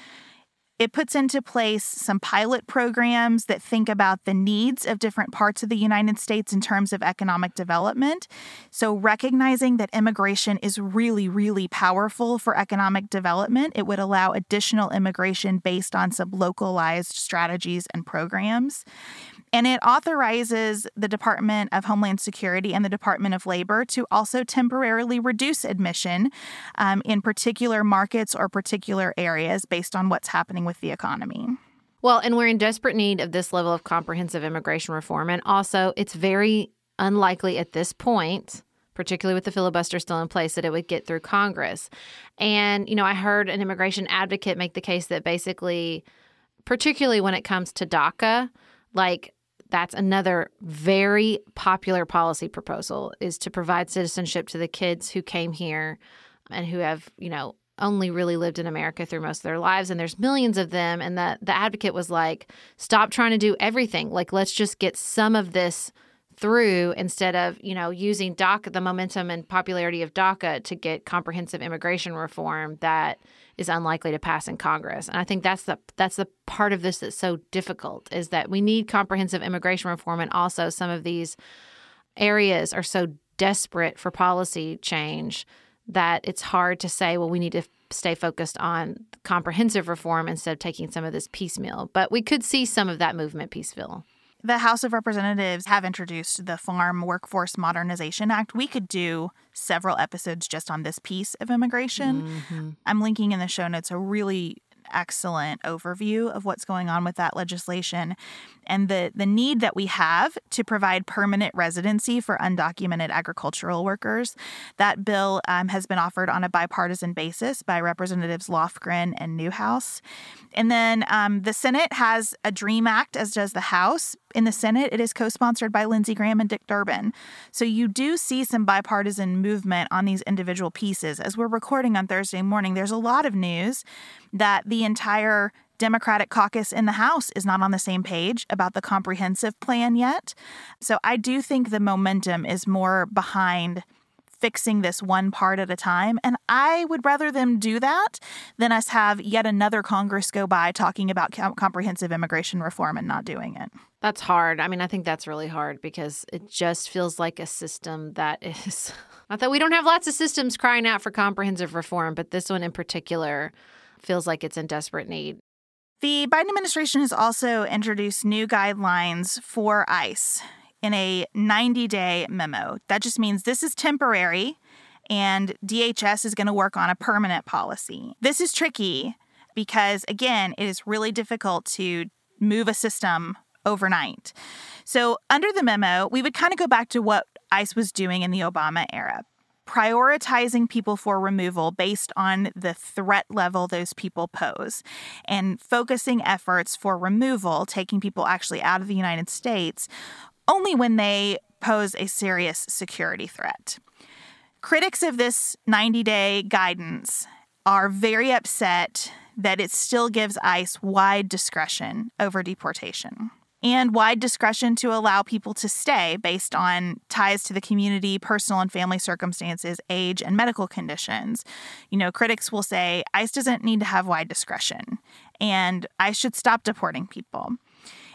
It puts into place some pilot programs that think about the needs of different parts of the United States in terms of economic development. So recognizing that immigration is really, really powerful for economic development, it would allow additional immigration based on some localized strategies and programs. And it authorizes the Department of Homeland Security and the Department of Labor to also temporarily reduce admission um, in particular markets or particular areas based on what's happening with the economy. Well, and we're in desperate need of this level of comprehensive immigration reform. And also, it's very unlikely at this point, particularly with the filibuster still in place, that it would get through Congress. And, you know, I heard an immigration advocate make the case that basically, particularly when it comes to DACA, like, that's another very popular policy proposal, is to provide citizenship to the kids who came here and who have, you know, only really lived in America through most of their lives. And there's millions of them. And the, the advocate was like, stop trying to do everything. Like, let's just get some of this through instead of, you know, using DACA, the momentum and popularity of DACA to get comprehensive immigration reform that is unlikely to pass in Congress. And I think that's the that's the part of this that's so difficult, is that we need comprehensive immigration reform, and also some of these areas are so desperate for policy change that it's hard to say, well, we need to stay focused on comprehensive reform instead of taking some of this piecemeal. But we could see some of that movement piecemeal. The House of Representatives have introduced the Farm Workforce Modernization Act. We could do several episodes just on this piece of immigration. Mm-hmm. I'm linking in the show notes a really excellent overview of what's going on with that legislation and the, the need that we have to provide permanent residency for undocumented agricultural workers. That bill um, has been offered on a bipartisan basis by Representatives Lofgren and Newhouse. And then um, the Senate has a DREAM Act, as does the House. In the Senate, it is co-sponsored by Lindsey Graham and Dick Durbin. So you do see some bipartisan movement on these individual pieces. As we're recording on Thursday morning, there's a lot of news that the entire Democratic caucus in the House is not on the same page about the comprehensive plan yet. So I do think the momentum is more behind fixing this one part at a time. And I would rather them do that than us have yet another Congress go by talking about com- comprehensive immigration reform and not doing it. That's hard. I mean, I think that's really hard because it just feels like a system that is, not that we don't have lots of systems crying out for comprehensive reform, but this one in particular feels like it's in desperate need. The Biden administration has also introduced new guidelines for ICE in a ninety-day memo. That just means this is temporary, and D H S is going to work on a permanent policy. This is tricky because, again, it is really difficult to move a system overnight. So under the memo, we would kind of go back to what ICE was doing in the Obama era, prioritizing people for removal based on the threat level those people pose, and focusing efforts for removal, taking people actually out of the United States, only when they pose a serious security threat. Critics of this ninety-day guidance are very upset that it still gives ICE wide discretion over deportation and wide discretion to allow people to stay based on ties to the community, personal and family circumstances, age, and medical conditions. You know, critics will say ICE doesn't need to have wide discretion and ICE should stop deporting people.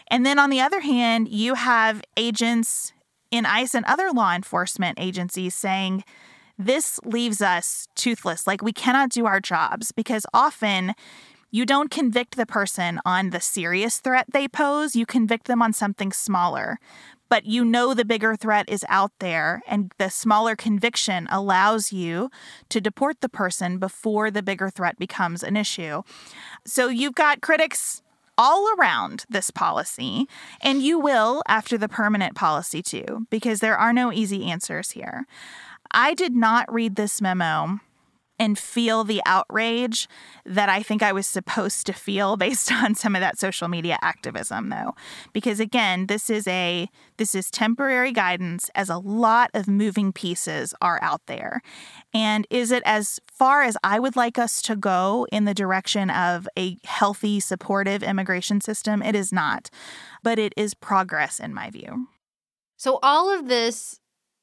And then on the other hand, you have agents in ICE and other law enforcement agencies saying, this leaves us toothless. Like, we cannot do our jobs, because often you don't convict the person on the serious threat they pose. You convict them on something smaller. But you know the bigger threat is out there, and the smaller conviction allows you to deport the person before the bigger threat becomes an issue. So you've got critics all around this policy, and you will after the permanent policy too, because there are no easy answers here. I did not read this memo and feel the outrage that I think I was supposed to feel based on some of that social media activism, though. Because again, this is a this is temporary guidance, as a lot of moving pieces are out there. And is it as far as I would like us to go in the direction of a healthy, supportive immigration system? It is not. But it is progress in my view. So all of this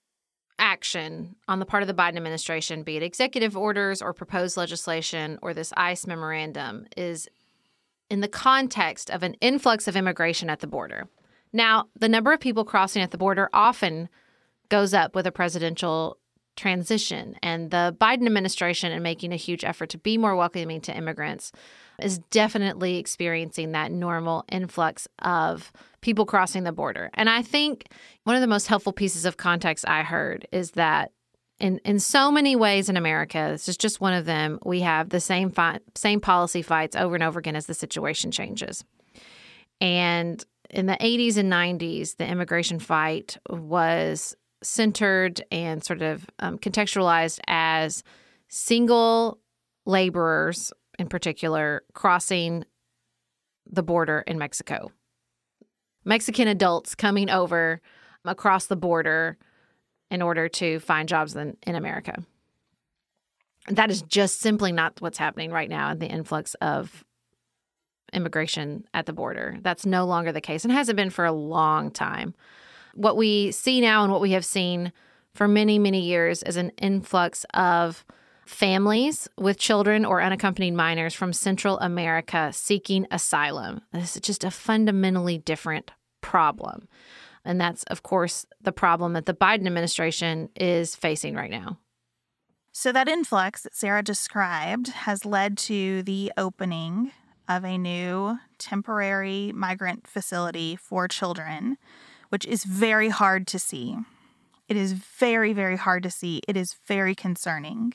action on the part of the Biden administration, be it executive orders or proposed legislation or this ICE memorandum, is in the context of an influx of immigration at the border. Now, the number of people crossing at the border often goes up with a presidential transition, and the Biden administration, in making a huge effort to be more welcoming to immigrants, is definitely experiencing that normal influx of people crossing the border. And I think one of the most helpful pieces of context I heard is that in, in so many ways in America, this is just one of them, we have the same fi- same policy fights over and over again as the situation changes. And in the eighties and nineties, the immigration fight was centered and sort of um, contextualized as single laborers, in particular, crossing the border in Mexico. Mexican adults coming over across the border in order to find jobs in, in America. That is just simply not what's happening right now in the influx of immigration at the border. That's no longer the case and hasn't been for a long time. What we see now and what we have seen for many, many years is an influx of families with children or unaccompanied minors from Central America seeking asylum. This is just a fundamentally different problem. And that's, of course, the problem that the Biden administration is facing right now. So that influx that Sarah described has led to the opening of a new temporary migrant facility for children, which is very hard to see. It is very, very hard to see. It is very concerning.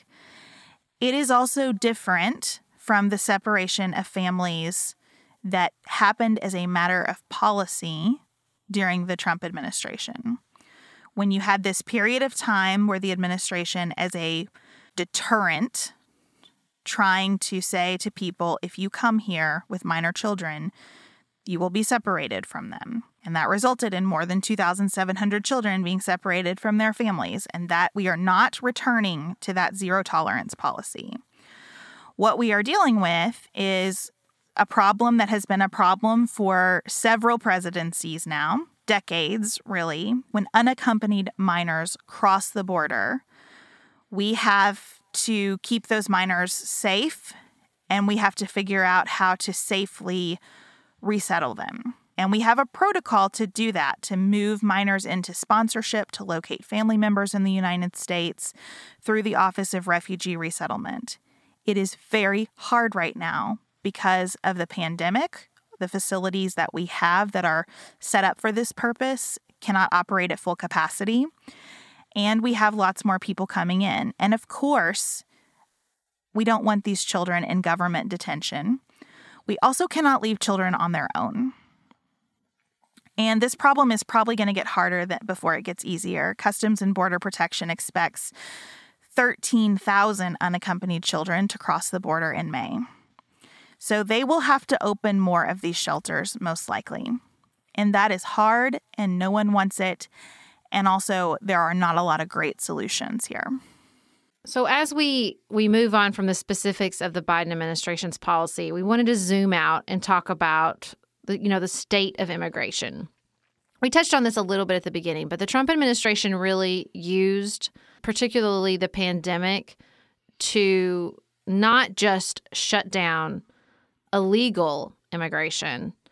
It is also different from the separation of families that happened as a matter of policy during the Trump administration. When you had this period of time where the administration, as a deterrent, trying to say to people, if you come here with minor children, you will be separated from them. And that resulted in more than two thousand seven hundred children being separated from their families, and that we are not returning to that zero tolerance policy. What we are dealing with is a problem that has been a problem for several presidencies now, decades really. When unaccompanied minors cross the border, we have to keep those minors safe, and we have to figure out how to safely resettle them. And we have a protocol to do that, to move minors into sponsorship, to locate family members in the United States through the Office of Refugee Resettlement. It is very hard right now because of the pandemic. The facilities that we have that are set up for this purpose cannot operate at full capacity. And we have lots more people coming in. And of course, we don't want these children in government detention. We also cannot leave children on their own. And this problem is probably going to get harder than before it gets easier. Customs and Border Protection expects thirteen thousand unaccompanied children to cross the border in May. So they will have to open more of these shelters, most likely. And that is hard, and no one wants it. And also, there are not a lot of great solutions here. So as we, we move on from the specifics of the Biden administration's policy, we wanted to zoom out and talk about the, you know, the state of immigration. We touched on this a little bit at the beginning, but the Trump administration really used, particularly the pandemic, to not just shut down illegal immigration,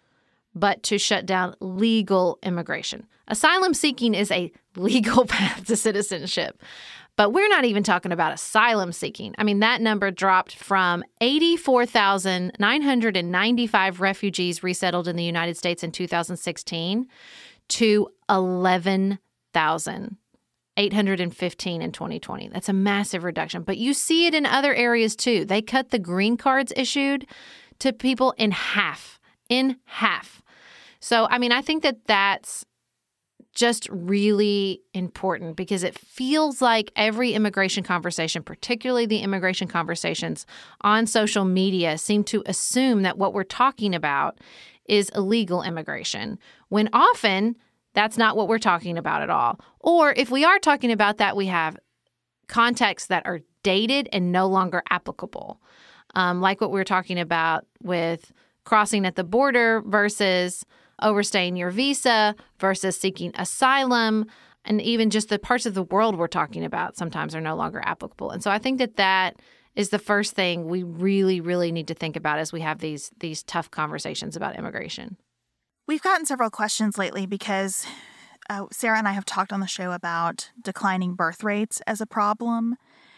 but to shut down legal immigration. Asylum seeking is a legal path to citizenship. But we're not even talking about asylum seeking. I mean, that number dropped from eighty-four thousand nine hundred ninety-five refugees resettled in the United States in two thousand sixteen to eleven thousand eight hundred fifteen in twenty twenty. That's a massive reduction. But you see it in other areas too. They cut the green cards issued to people in half, in half. So, I mean, I think that that's just really important because it feels like every immigration conversation, particularly the immigration conversations on social media, seem to assume that what we're talking about is illegal immigration, when often that's not what we're talking about at all. Or if we are talking about that, we have contexts that are dated and no longer applicable, um, like what we were talking about with crossing at the border versus overstaying your visa versus seeking asylum, and even just the parts of the world we're talking about sometimes are no longer applicable. And so I think that that is the first thing we really, really need to think about as we have these these tough conversations about immigration. We've gotten several questions lately because uh, Sarah and I have talked on the show about declining birth rates as a problem.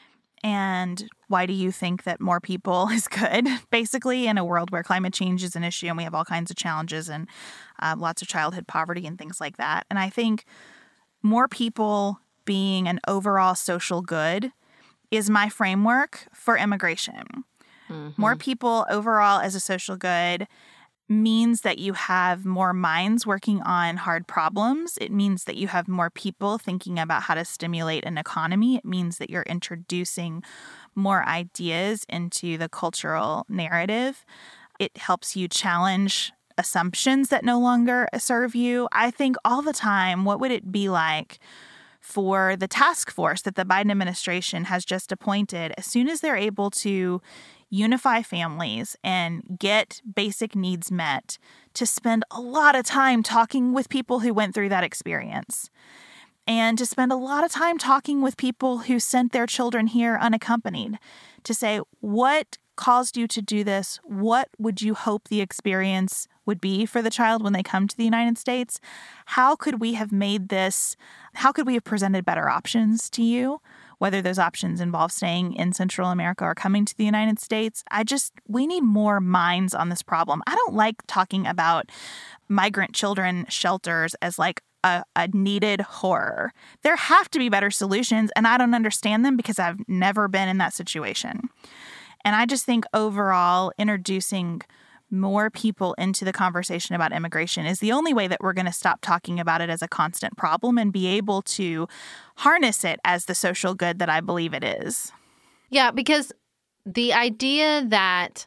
And why do you think that more people is good, basically, in a world where climate change is an issue and we have all kinds of challenges and uh, lots of childhood poverty and things like that? And I think more people being an overall social good is my framework for immigration. Mm-hmm. More people overall as a social good means that you have more minds working on hard problems. It means that you have more people thinking about how to stimulate an economy. It means that you're introducing more ideas into the cultural narrative. It helps you challenge assumptions that no longer serve you. I think all the time, what would it be like for the task force that the Biden administration has just appointed, as soon as they're able to unify families and get basic needs met, to spend a lot of time talking with people who went through that experience, and to spend a lot of time talking with people who sent their children here unaccompanied, to say, what caused you to do this? What would you hope the experience would be for the child when they come to the United States? How could we have made this, how could we have presented better options to you? Whether those options involve staying in Central America or coming to the United States, I just, we need more minds on this problem. I don't like talking about migrant children shelters as like a, a needed horror. There have to be better solutions, and I don't understand them because I've never been in that situation. And I just think overall, introducing more people into the conversation about immigration is the only way that we're going to stop talking about it as a constant problem and be able to harness it as the social good that I believe it is. Yeah, because the idea that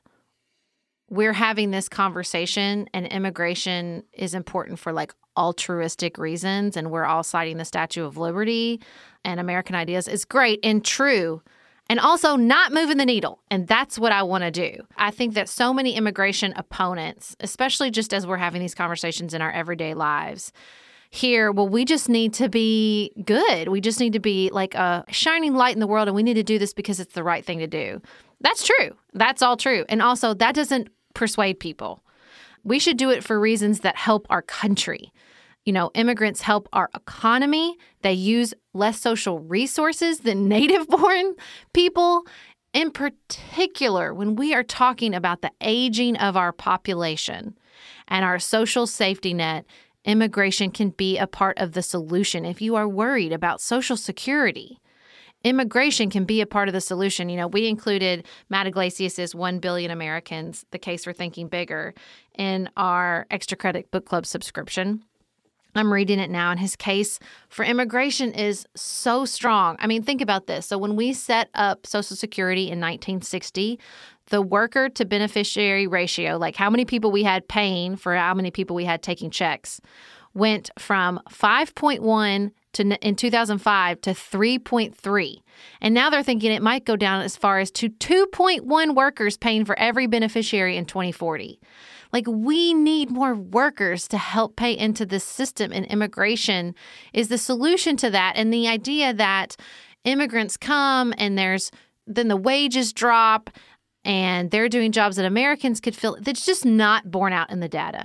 we're having this conversation and immigration is important for like altruistic reasons and we're all citing the Statue of Liberty and American ideas is great and true. And also not moving the needle. And that's what I want to do. I think that so many immigration opponents, especially just as we're having these conversations in our everyday lives, here, well, we just need to be good. We just need to be like a shining light in the world, and we need to do this because it's the right thing to do. That's true. That's all true. And also, that doesn't persuade people. We should do it for reasons that help our country. You know, immigrants help our economy. They use less social resources than native-born people. In particular, when we are talking about the aging of our population and our social safety net, immigration can be a part of the solution. If you are worried about Social Security, immigration can be a part of the solution. You know, we included Matt Iglesias' One Billion Americans, The Case for Thinking Bigger, in our Extra Credit Book Club subscription. I'm reading it now, and his case for immigration is so strong. I mean, think about this. So when we set up Social Security in nineteen sixty, the worker to beneficiary ratio, like how many people we had paying for how many people we had taking checks, went from five point one to in two thousand five to three point three. And now they're thinking it might go down as far as to two point one workers paying for every beneficiary in twenty forty. Like, we need more workers to help pay into this system, and immigration is the solution to that. And the idea that immigrants come and there's then the wages drop and they're doing jobs that Americans could fill, that's just not borne out in the data.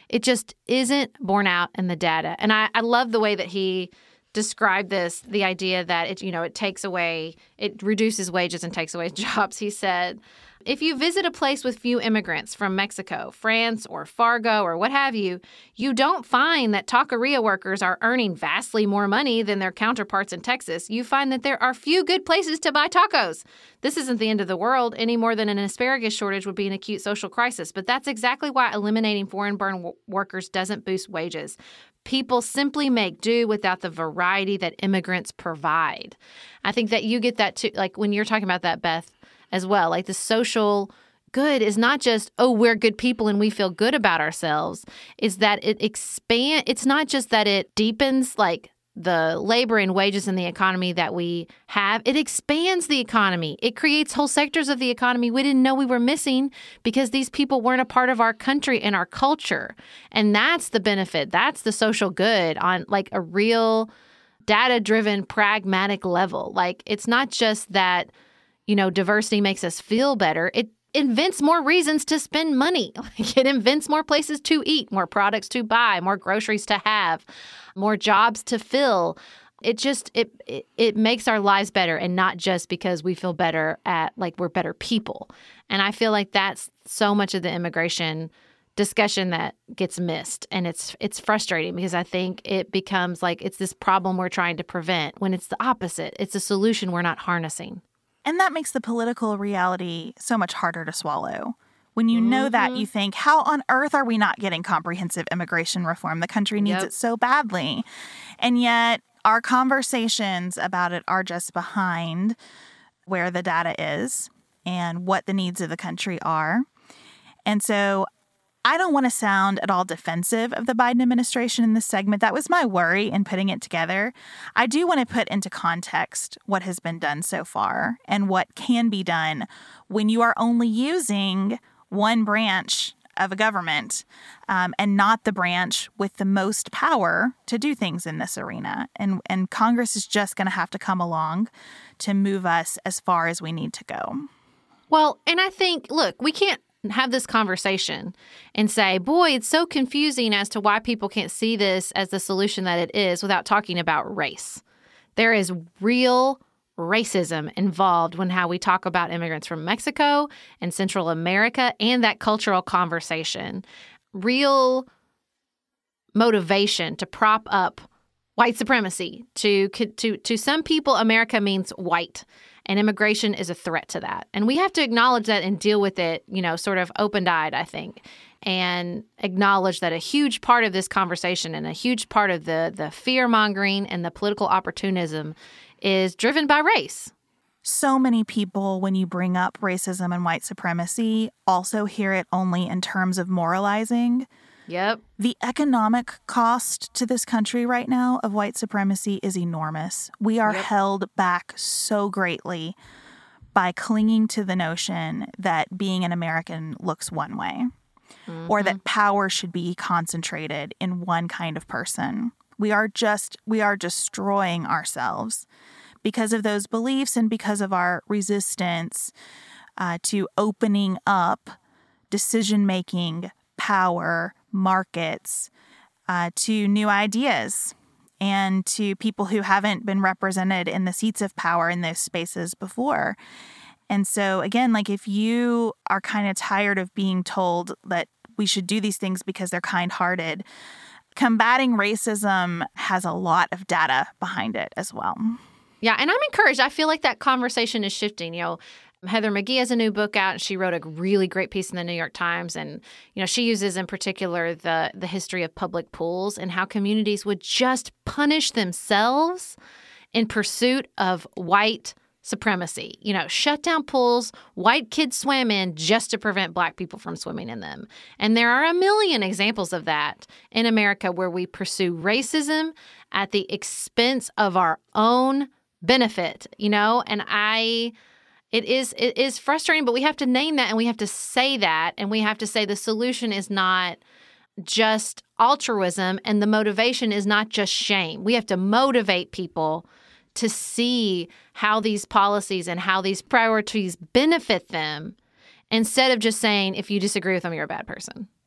It just isn't borne out in the data. And I, I love the way that he described this, the idea that it, you know, it takes away, it reduces wages and takes away jobs. He said, if you visit a place with few immigrants from Mexico, France, or Fargo, or what have you, you don't find that taqueria workers are earning vastly more money than their counterparts in Texas. You find that there are few good places to buy tacos. This isn't the end of the world any more than an asparagus shortage would be an acute social crisis. But that's exactly why eliminating foreign-born w- workers doesn't boost wages. People simply make do without the variety that immigrants provide. I think that you get that too, like when you're talking about that, Beth, as well. Like the social good is not just, oh, we're good people and we feel good about ourselves. Is that it expand. It's not just that it deepens like the labor and wages in the economy that we have. It expands the economy. It creates whole sectors of the economy we didn't know we were missing because these people weren't a part of our country and our culture. And that's the benefit. That's the social good on like a real data-driven, pragmatic level. Like it's not just that, you know, diversity makes us feel better. It invents more reasons to spend money. Like it invents more places to eat, more products to buy, more groceries to have, more jobs to fill. It just, it, it it makes our lives better, and not just because we feel better at, like, we're better people. And I feel like that's so much of the immigration discussion that gets missed. And it's it's frustrating because I think it becomes like it's this problem we're trying to prevent when it's the opposite. It's a solution we're not harnessing. And that makes the political reality so much harder to swallow. When you know mm-hmm. that, you think, how on earth are we not getting comprehensive immigration reform? The country needs yep. it so badly. And yet our conversations about it are just behind where the data is and what the needs of the country are. And so I don't want to sound at all defensive of the Biden administration in this segment. That was my worry in putting it together. I do want to put into context what has been done so far and what can be done when you are only using one branch of a government um, and not the branch with the most power to do things in this arena. And, and Congress is just going to have to come along to move us as far as we need to go. Well, and I think, look, we can't have this conversation and say, boy, it's so confusing as to why people can't see this as the solution that it is without talking about race. There is real racism involved when how we talk about immigrants from Mexico and Central America and that cultural conversation. Real motivation to prop up white supremacy. To, to, to some people, America means white. And immigration is a threat to that. And we have to acknowledge that and deal with it, you know, sort of open-eyed, I think, and acknowledge that a huge part of this conversation and a huge part of the the fear-mongering and the political opportunism is driven by race. So many people, when you bring up racism and white supremacy, also hear it only in terms of moralizing. Yep. The economic cost to this country right now of white supremacy is enormous. We are yep. held back so greatly by clinging to the notion that being an American looks one way, mm-hmm. or that power should be concentrated in one kind of person. We are just, we are destroying ourselves because of those beliefs and because of our resistance uh, to opening up decision-making, power, markets uh, to new ideas and to people who haven't been represented in the seats of power in those spaces before. And so, again, like if you are kind of tired of being told that we should do these things because they're kind-hearted, combating racism has a lot of data behind it as well. Yeah, and I'm encouraged. I feel like that conversation is shifting. You know, Heather McGhee has a new book out, and she wrote a really great piece in the New York Times. And, you know, she uses in particular the the history of public pools and how communities would just punish themselves in pursuit of white supremacy. You know, shut down pools white kids swam in just to prevent black people from swimming in them. And there are a million examples of that in America where we pursue racism at the expense of our own benefit, you know, and I... It is it is frustrating, but we have to name that and we have to say that, and we have to say the solution is not just altruism and the motivation is not just shame. We have to motivate people to see how these policies and how these priorities benefit them instead of just saying, if you disagree with them, you're a bad person.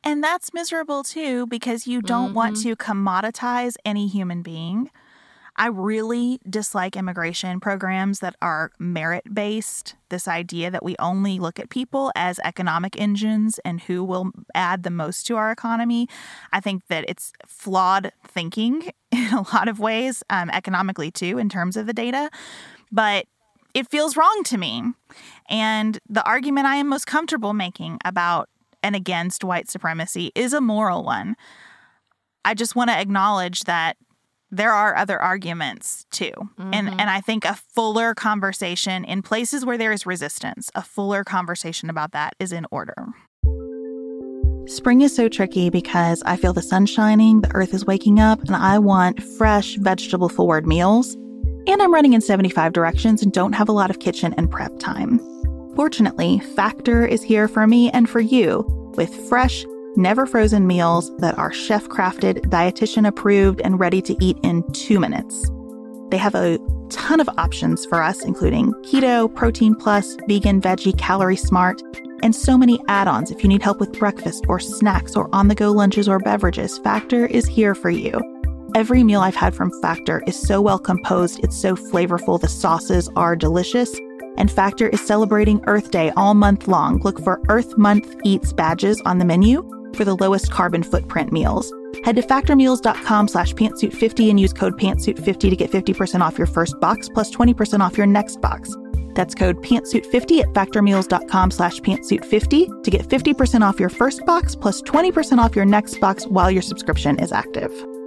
And that's miserable too, because you don't mm-hmm. want to commoditize any human being. I really dislike immigration programs that are merit-based, this idea that we only look at people as economic engines and who will add the most to our economy. I think that it's flawed thinking in a lot of ways, um, economically too, in terms of the data. But it feels wrong to me. And the argument I am most comfortable making about and against white supremacy is a moral one. I just want to acknowledge that there are other arguments, too. Mm-hmm. And and I think a fuller conversation in places where there is resistance, a fuller conversation about that is in order. Spring is so tricky because I feel the sun shining, the earth is waking up, and I want fresh, vegetable-forward meals. And I'm running in seventy-five directions and don't have a lot of kitchen and prep time. Fortunately, Factor is here for me and for you with fresh, never frozen meals that are chef-crafted, dietitian-approved, and ready to eat in two minutes. They have a ton of options for us, including keto, protein plus, vegan, veggie, calorie smart, and so many add-ons if you need help with breakfast or snacks or on-the-go lunches or beverages. Factor is here for you. Every meal I've had from Factor is so well composed, it's so flavorful, the sauces are delicious, and Factor is celebrating Earth Day all month long. Look for Earth Month Eats badges on the menu for the lowest carbon footprint meals. Head to factormeals.com slash pantsuit50 and use code pantsuit fifty to get fifty percent off your first box plus twenty percent off your next box. That's code pantsuit fifty at factormeals.com slash pantsuit50 to get fifty percent off your first box plus twenty percent off your next box while your subscription is active.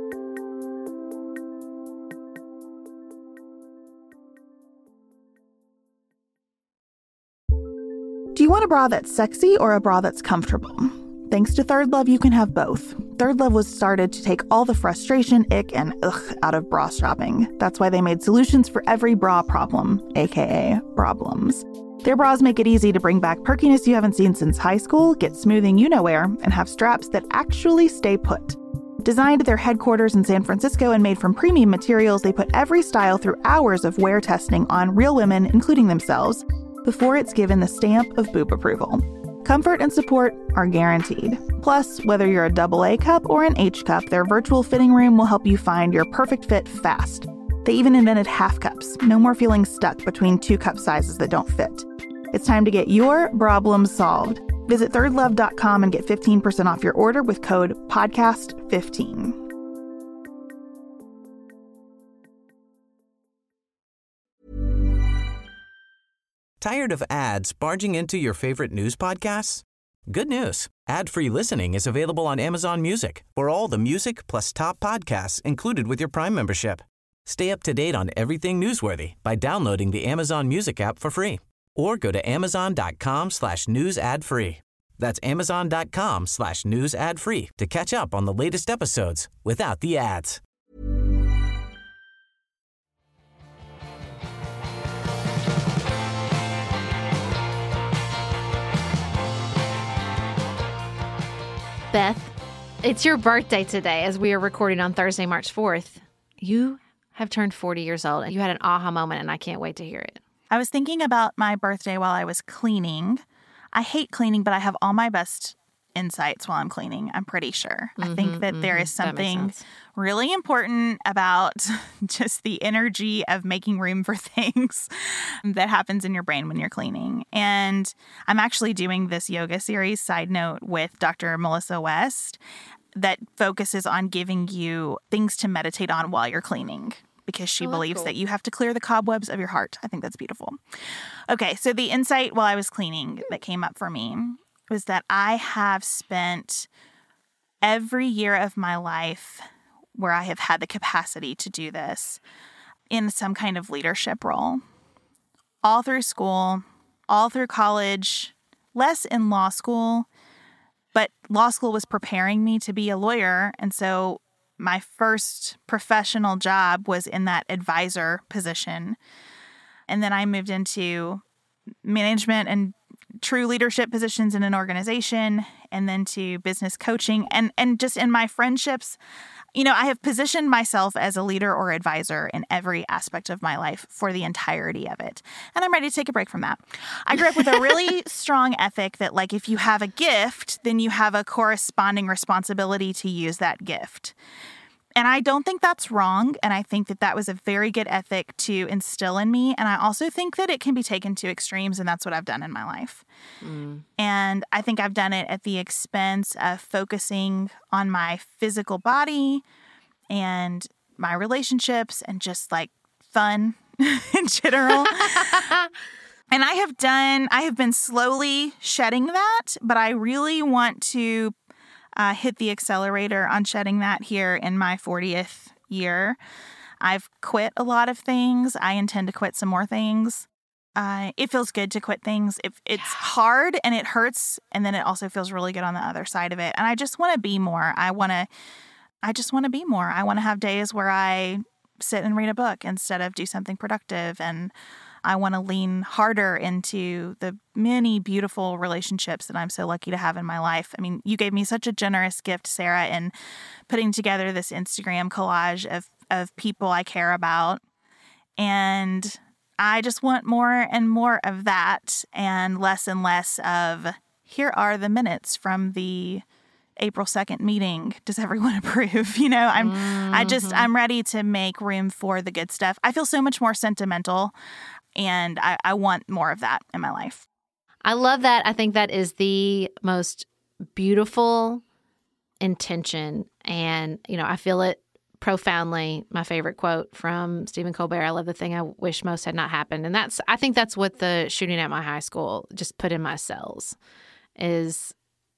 Do you want a bra that's sexy or a bra that's comfortable? Thanks to Third Love, you can have both. Third Love was started to take all the frustration, ick, and ugh out of bra shopping. That's why they made solutions for every bra problem, aka problems. Their bras make it easy to bring back perkiness you haven't seen since high school, get smoothing you-know-where, and have straps that actually stay put. Designed at their headquarters in San Francisco and made from premium materials, they put every style through hours of wear testing on real women, including themselves, before it's given the stamp of boob approval. Comfort and support are guaranteed. Plus, whether you're a double A cup or an H cup, their virtual fitting room will help you find your perfect fit fast. They even invented half cups. No more feeling stuck between two cup sizes that don't fit. It's time to get your problems solved. Visit third love dot com and get fifteen percent off your order with code podcast fifteen. Tired of ads barging into your favorite news podcasts? Good news. Ad-free listening is available on Amazon Music for all the music plus top podcasts included with your Prime membership. Stay up to date on everything newsworthy by downloading the Amazon Music app for free or go to amazon.com slash news ad free. That's amazon.com slash news ad free to catch up on the latest episodes without the ads. Beth, it's your birthday today as we are recording on Thursday, March fourth. You have turned forty years old and you had an aha moment and I can't wait to hear it. I was thinking about my birthday while I was cleaning. I hate cleaning, but I have all my best insights while I'm cleaning, I'm pretty sure. Mm-hmm, I think that mm-hmm. there is something really important about just the energy of making room for things that happens in your brain when you're cleaning. And I'm actually doing this yoga series, side note, with Doctor Melissa West that focuses on giving you things to meditate on while you're cleaning, because she oh, believes cool. that you have to clear the cobwebs of your heart. I think that's beautiful. Okay, so the insight while I was cleaning that came up for me was that I have spent every year of my life where I have had the capacity to do this in some kind of leadership role. All through school, all through college, less in law school, but law school was preparing me to be a lawyer. And so my first professional job was in that advisor position. And then I moved into management and true leadership positions in an organization, and then to business coaching. And, and just in my friendships, You know, I have positioned myself as a leader or advisor in every aspect of my life for the entirety of it. And I'm ready to take a break from that. I grew up with a really strong ethic that, like, if you have a gift, then you have a corresponding responsibility to use that gift. And I don't think that's wrong. And I think that that was a very good ethic to instill in me. And I also think that it can be taken to extremes. And that's what I've done in my life. Mm. And I think I've done it at the expense of focusing on my physical body and my relationships and just like fun in general. And I have done, I have been slowly shedding that, but I really want to Uh, hit the accelerator on shedding that here in my fortieth year. I've quit a lot of things. I intend to quit some more things. Uh, it feels good to quit things. It, it's hard and it hurts, and then it also feels really good on the other side of it. And I just want to be more. I want to, I just want to be more. I want to have days where I sit and read a book instead of do something productive, and I want to lean harder into the many beautiful relationships that I'm so lucky to have in my life. I mean, you gave me such a generous gift, Sarah, in putting together this Instagram collage of, of people I care about. And I just want more and more of that and less and less of, here are the minutes from the April second meeting. Does everyone approve? You know, I'm, mm-hmm. I just, I'm ready to make room for the good stuff. I feel so much more sentimental. And I, I want more of that in my life. I love that. I think that is the most beautiful intention. And, you know, I feel it profoundly. My favorite quote from Stephen Colbert, I love the thing I wish most had not happened. And that's, I think that's what the shooting at my high school just put in my cells is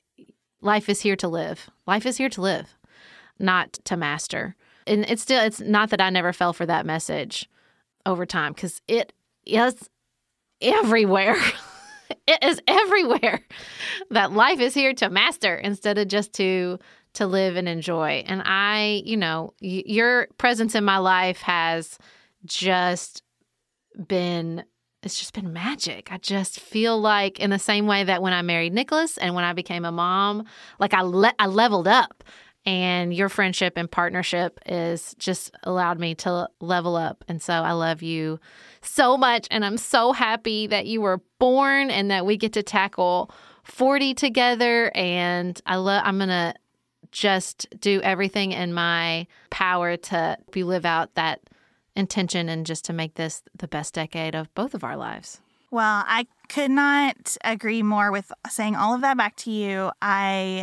life is here to live. Life is here to live, not to master. And it's still, it's not that I never fell for that message over time, because it is everywhere. It is everywhere that life is here to master instead of just to to live and enjoy. And I, you know, y- your presence in my life has just been, it's just been magic. I just feel like in the same way that when I married Nicholas and when I became a mom, like I le- I leveled up. And your friendship and partnership is just allowed me to level up. And so I love you so much. And I'm so happy that you were born and that we get to tackle forty together. And I love, I'm going to just do everything in my power to help you live out that intention and just to make this the best decade of both of our lives. Well, I could not agree more with saying all of that back to you. I...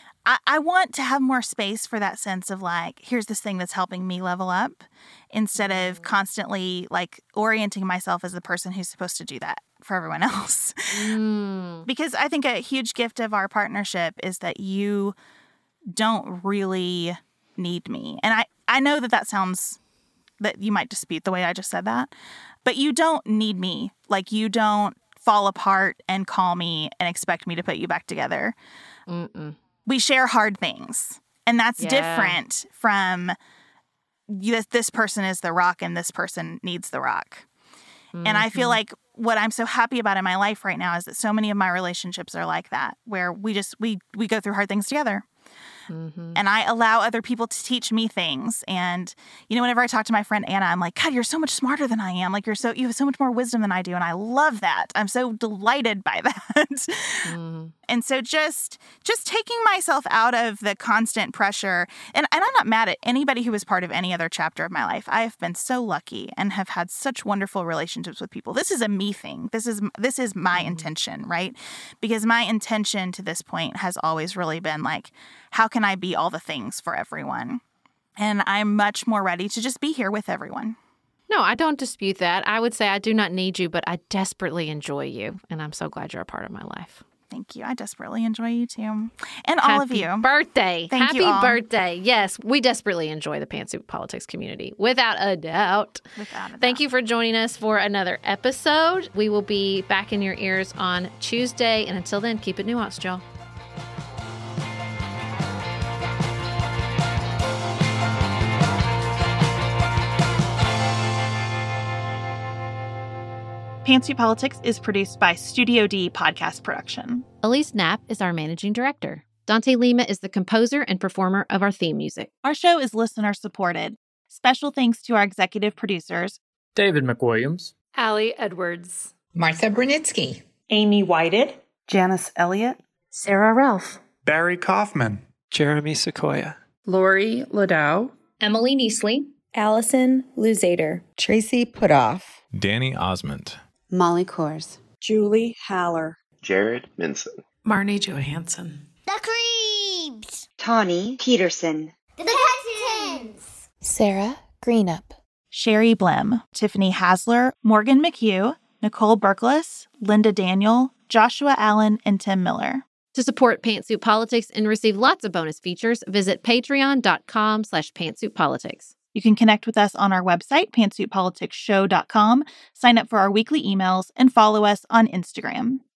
I want to have more space for that sense of like, here's this thing that's helping me level up instead of constantly like orienting myself as the person who's supposed to do that for everyone else. Mm. Because I think a huge gift of our partnership is that you don't really need me. And I, I know that that sounds, that you might dispute the way I just said that, but you don't need me. Like you don't fall apart and call me and expect me to put you back together. Mm-mm. We share hard things, and that's yeah. different from this, this person is the rock and this person needs the rock. Mm-hmm. And I feel like what I'm so happy about in my life right now is that so many of my relationships are like that, where we just, we, we go through hard things together. Mm-hmm. And I allow other people to teach me things. And, you know, whenever I talk to my friend Anna, I'm like, God, you're so much smarter than I am. Like, you're so, you have so much more wisdom than I do. And I love that. I'm so delighted by that. Mm-hmm. And so just, just taking myself out of the constant pressure. And, and I'm not mad at anybody who was part of any other chapter of my life. I have been so lucky and have had such wonderful relationships with people. This is a me thing. This is, this is my mm-hmm. intention, right? Because my intention to this point has always really been like, how can I be all the things for everyone? And I'm much more ready to just be here with everyone. No, I don't dispute that. I would say I do not need you, but I desperately enjoy you. And I'm so glad you're a part of my life. Thank you. I desperately enjoy you too. And all Happy of you. birthday. Thank Happy you all. birthday. Yes, we desperately enjoy the Pantsuit Politics community, without a doubt. Without a doubt. Thank you for joining us for another episode. We will be back in your ears on Tuesday. And until then, keep it nuanced, y'all. Pantsuit Politics is produced by Studio D Podcast Production. Elise Knapp is our managing director. Dante Lima is the composer and performer of our theme music. Our show is listener-supported. Special thanks to our executive producers, David McWilliams, Allie Edwards, Martha Brunitsky, Amy Whited, Janice Elliott, Sarah Ralph, Barry Kaufman, Jeremy Sequoia, Lori Ladow, Emily Neasley, Allison Luzader, Tracy Putoff, Danny Osmond, Molly Kors, Julie Haller, Jared Minson, Marnie Johansson, The Creeps, Tawny Peterson, The Texans, Sarah Greenup, Sherry Blim, Tiffany Hasler, Morgan McHugh, Nicole Berkles, Linda Daniel, Joshua Allen, and Tim Miller. To support Pantsuit Politics and receive lots of bonus features, visit patreon.com slash pantsuitpolitics. You can connect with us on our website, pantsuit politics show dot com, sign up for our weekly emails, and follow us on Instagram.